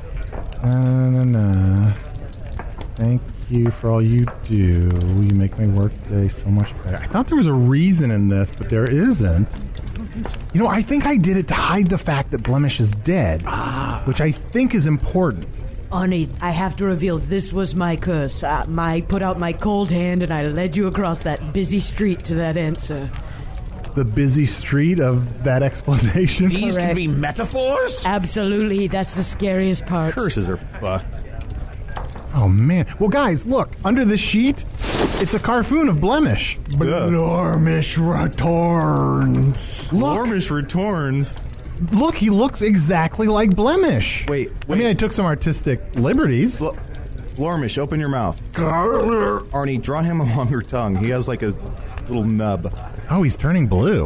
S6: Thank you for all you do. You make my workday so much better. I thought there was a reason in this, but there isn't. You know, I think I did it to hide the fact that Blemish is dead, which I think is important.
S7: Arnie, I have to reveal this was my curse. I put out my cold hand and I led you across that busy street to that answer.
S6: The busy street of that explanation?
S5: These
S7: Correct.
S5: can be metaphors?
S7: Absolutely, that's the scariest part.
S4: Curses are fucked.
S6: Oh, man. Well, guys, look. Under this sheet, it's a carfoon of Blemish.
S9: Blormish returns.
S6: Look.
S4: Blormish returns.
S6: Look, he looks exactly like Blemish.
S4: Wait.
S6: I mean, I took some artistic liberties.
S4: Blormish, open your mouth. Arnie, draw him along your tongue. He has a little nub.
S6: Oh, he's turning blue.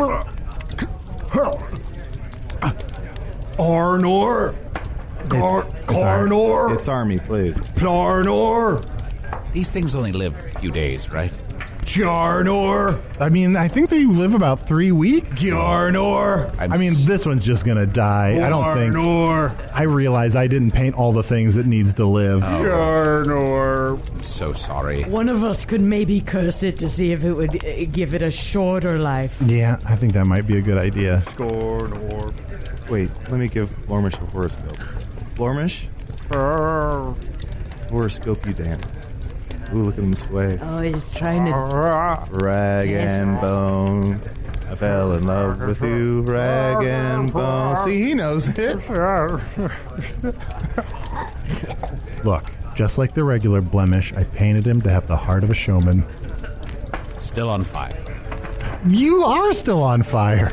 S9: Arnor. Carnor.
S4: It's Army, please.
S9: Plarnor.
S5: These things only live a few days, right?
S9: Jarnor.
S6: I mean, I think they live about 3 weeks.
S9: Jarnor.
S6: I mean, this one's just gonna die. I don't think. I realize I didn't paint all the things it needs to live.
S9: Jarnor.
S5: I'm so sorry.
S7: One of us could maybe curse it to see if it would give it a shorter life.
S6: Yeah, I think that might be a good idea.
S9: Scornor.
S4: Wait, let me give Blormish a horoscope. Blormish? Horoscope, you damn. Ooh, look at him sway.
S7: Oh, he's trying to...
S4: Rag and bone. I fell in love with you, rag and bone. See, he knows it.
S6: Look, just like the regular Blemish, I painted him to have the heart of a showman.
S5: Still on fire.
S6: You are still on fire.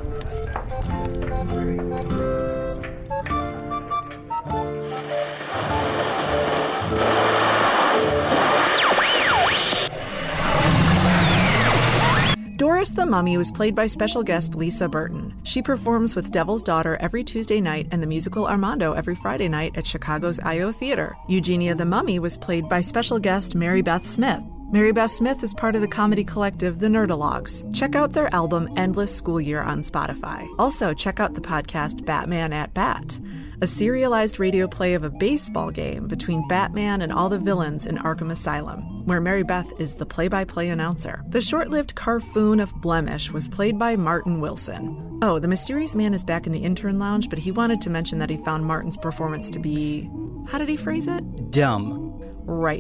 S3: Doris the Mummy was played by special guest Lisa Burton. She performs with Devil's Daughter every Tuesday night and the musical Armando every Friday night at Chicago's I.O. Theater. Eugenia the Mummy was played by special guest Mary Beth Smith. Mary Beth Smith is part of the comedy collective The Nerdalogs. Check out their album Endless School Year on Spotify. Also, check out the podcast Batman at Bat, a serialized radio play of a baseball game between Batman and all the villains in Arkham Asylum, where Mary Beth is the play-by-play announcer. The short-lived carfoon of Blemish was played by Martin Wilson. Oh, the mysterious man is back in the intern lounge, but he wanted to mention that he found Martin's performance to be... how did he phrase it?
S10: Dumb.
S3: Right.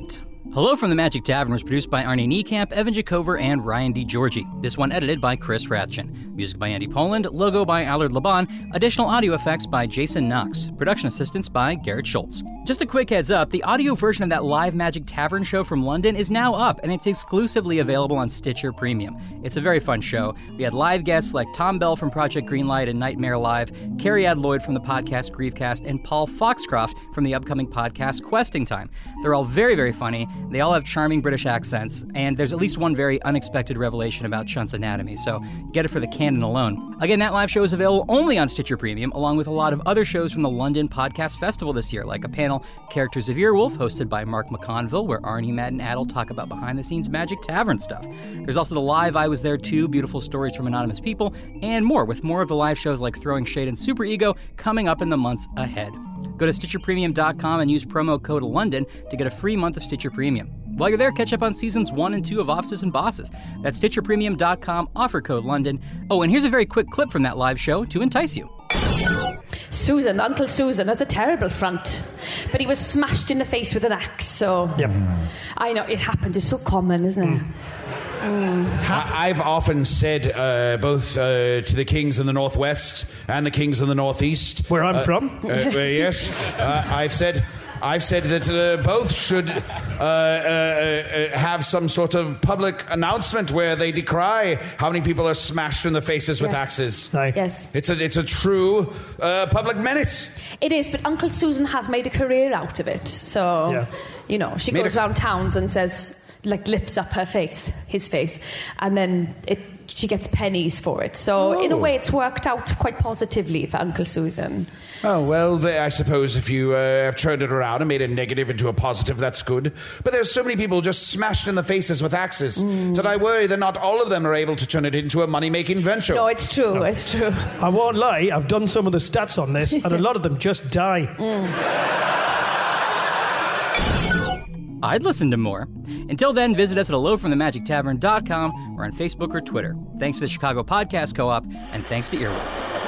S10: Hello from the Magic Tavern was produced by Arnie Niekamp, Evan Jacover, and Ryan DiGiorgi. This one edited by Chris Rathjen. Music by Andy Poland, logo by Allard Laban, additional audio effects by Jason Knox, production assistance by Garrett Schultz. Just a quick heads up, the audio version of that live Magic Tavern show from London is now up, and it's exclusively available on Stitcher Premium. It's a very fun show. We had live guests like Tom Bell from Project Greenlight and Nightmare Live, Carrie Ad Lloyd from the podcast Grievecast, and Paul Foxcroft from the upcoming podcast Questing Time. They're all very, very funny. They all have charming British accents, and there's at least one very unexpected revelation about Chunt's anatomy, so get it for the canon alone. Again, that live show is available only on Stitcher Premium, along with a lot of other shows from the London Podcast Festival this year, like a panel, Characters of Earwolf, hosted by Mark McConville, where Arnie, Matt, and Adel talk about behind-the-scenes Magic Tavern stuff. There's also the live I Was There Too, Beautiful Stories from Anonymous People, and more, with more of the live shows like Throwing Shade and Super Ego coming up in the months ahead. Go to StitcherPremium.com and use promo code LONDON to get a free month of Stitcher Premium. While you're there, catch up on seasons 1 and 2 of Offices and Bosses. That's StitcherPremium.com, offer code LONDON. Oh, and here's a very quick clip from that live show to entice you.
S11: Susan, Uncle Susan, has a terrible front, but he was smashed in the face with an axe, so... Yep. I know, it happened. It's so common, isn't it?
S12: I've often said, both to the kings in the northwest and the kings in the northeast,
S13: where I'm from.
S12: Yes, I've said that both should have some sort of public announcement where they decry how many people are smashed in the faces with axes.
S11: Yes,
S12: it's a true public menace.
S11: It is, but Uncle Susan has made a career out of it. So, you know, she goes around towns and says, like, lifts up his face, and then she gets pennies for it. So in a way, it's worked out quite positively for Uncle Susan.
S12: Oh, well, I suppose if you have turned it around and made a negative into a positive, that's good. But there's so many people just smashed in the faces with axes that I worry that not all of them are able to turn it into a money-making venture.
S11: No, it's true. No. It's true.
S13: I won't lie. I've done some of the stats on this, and a lot of them just die.
S10: I'd listen to more. Until then, visit us at hellofromthemagictavern.com or on Facebook or Twitter. Thanks to the Chicago Podcast Co-op, and thanks to Earwolf.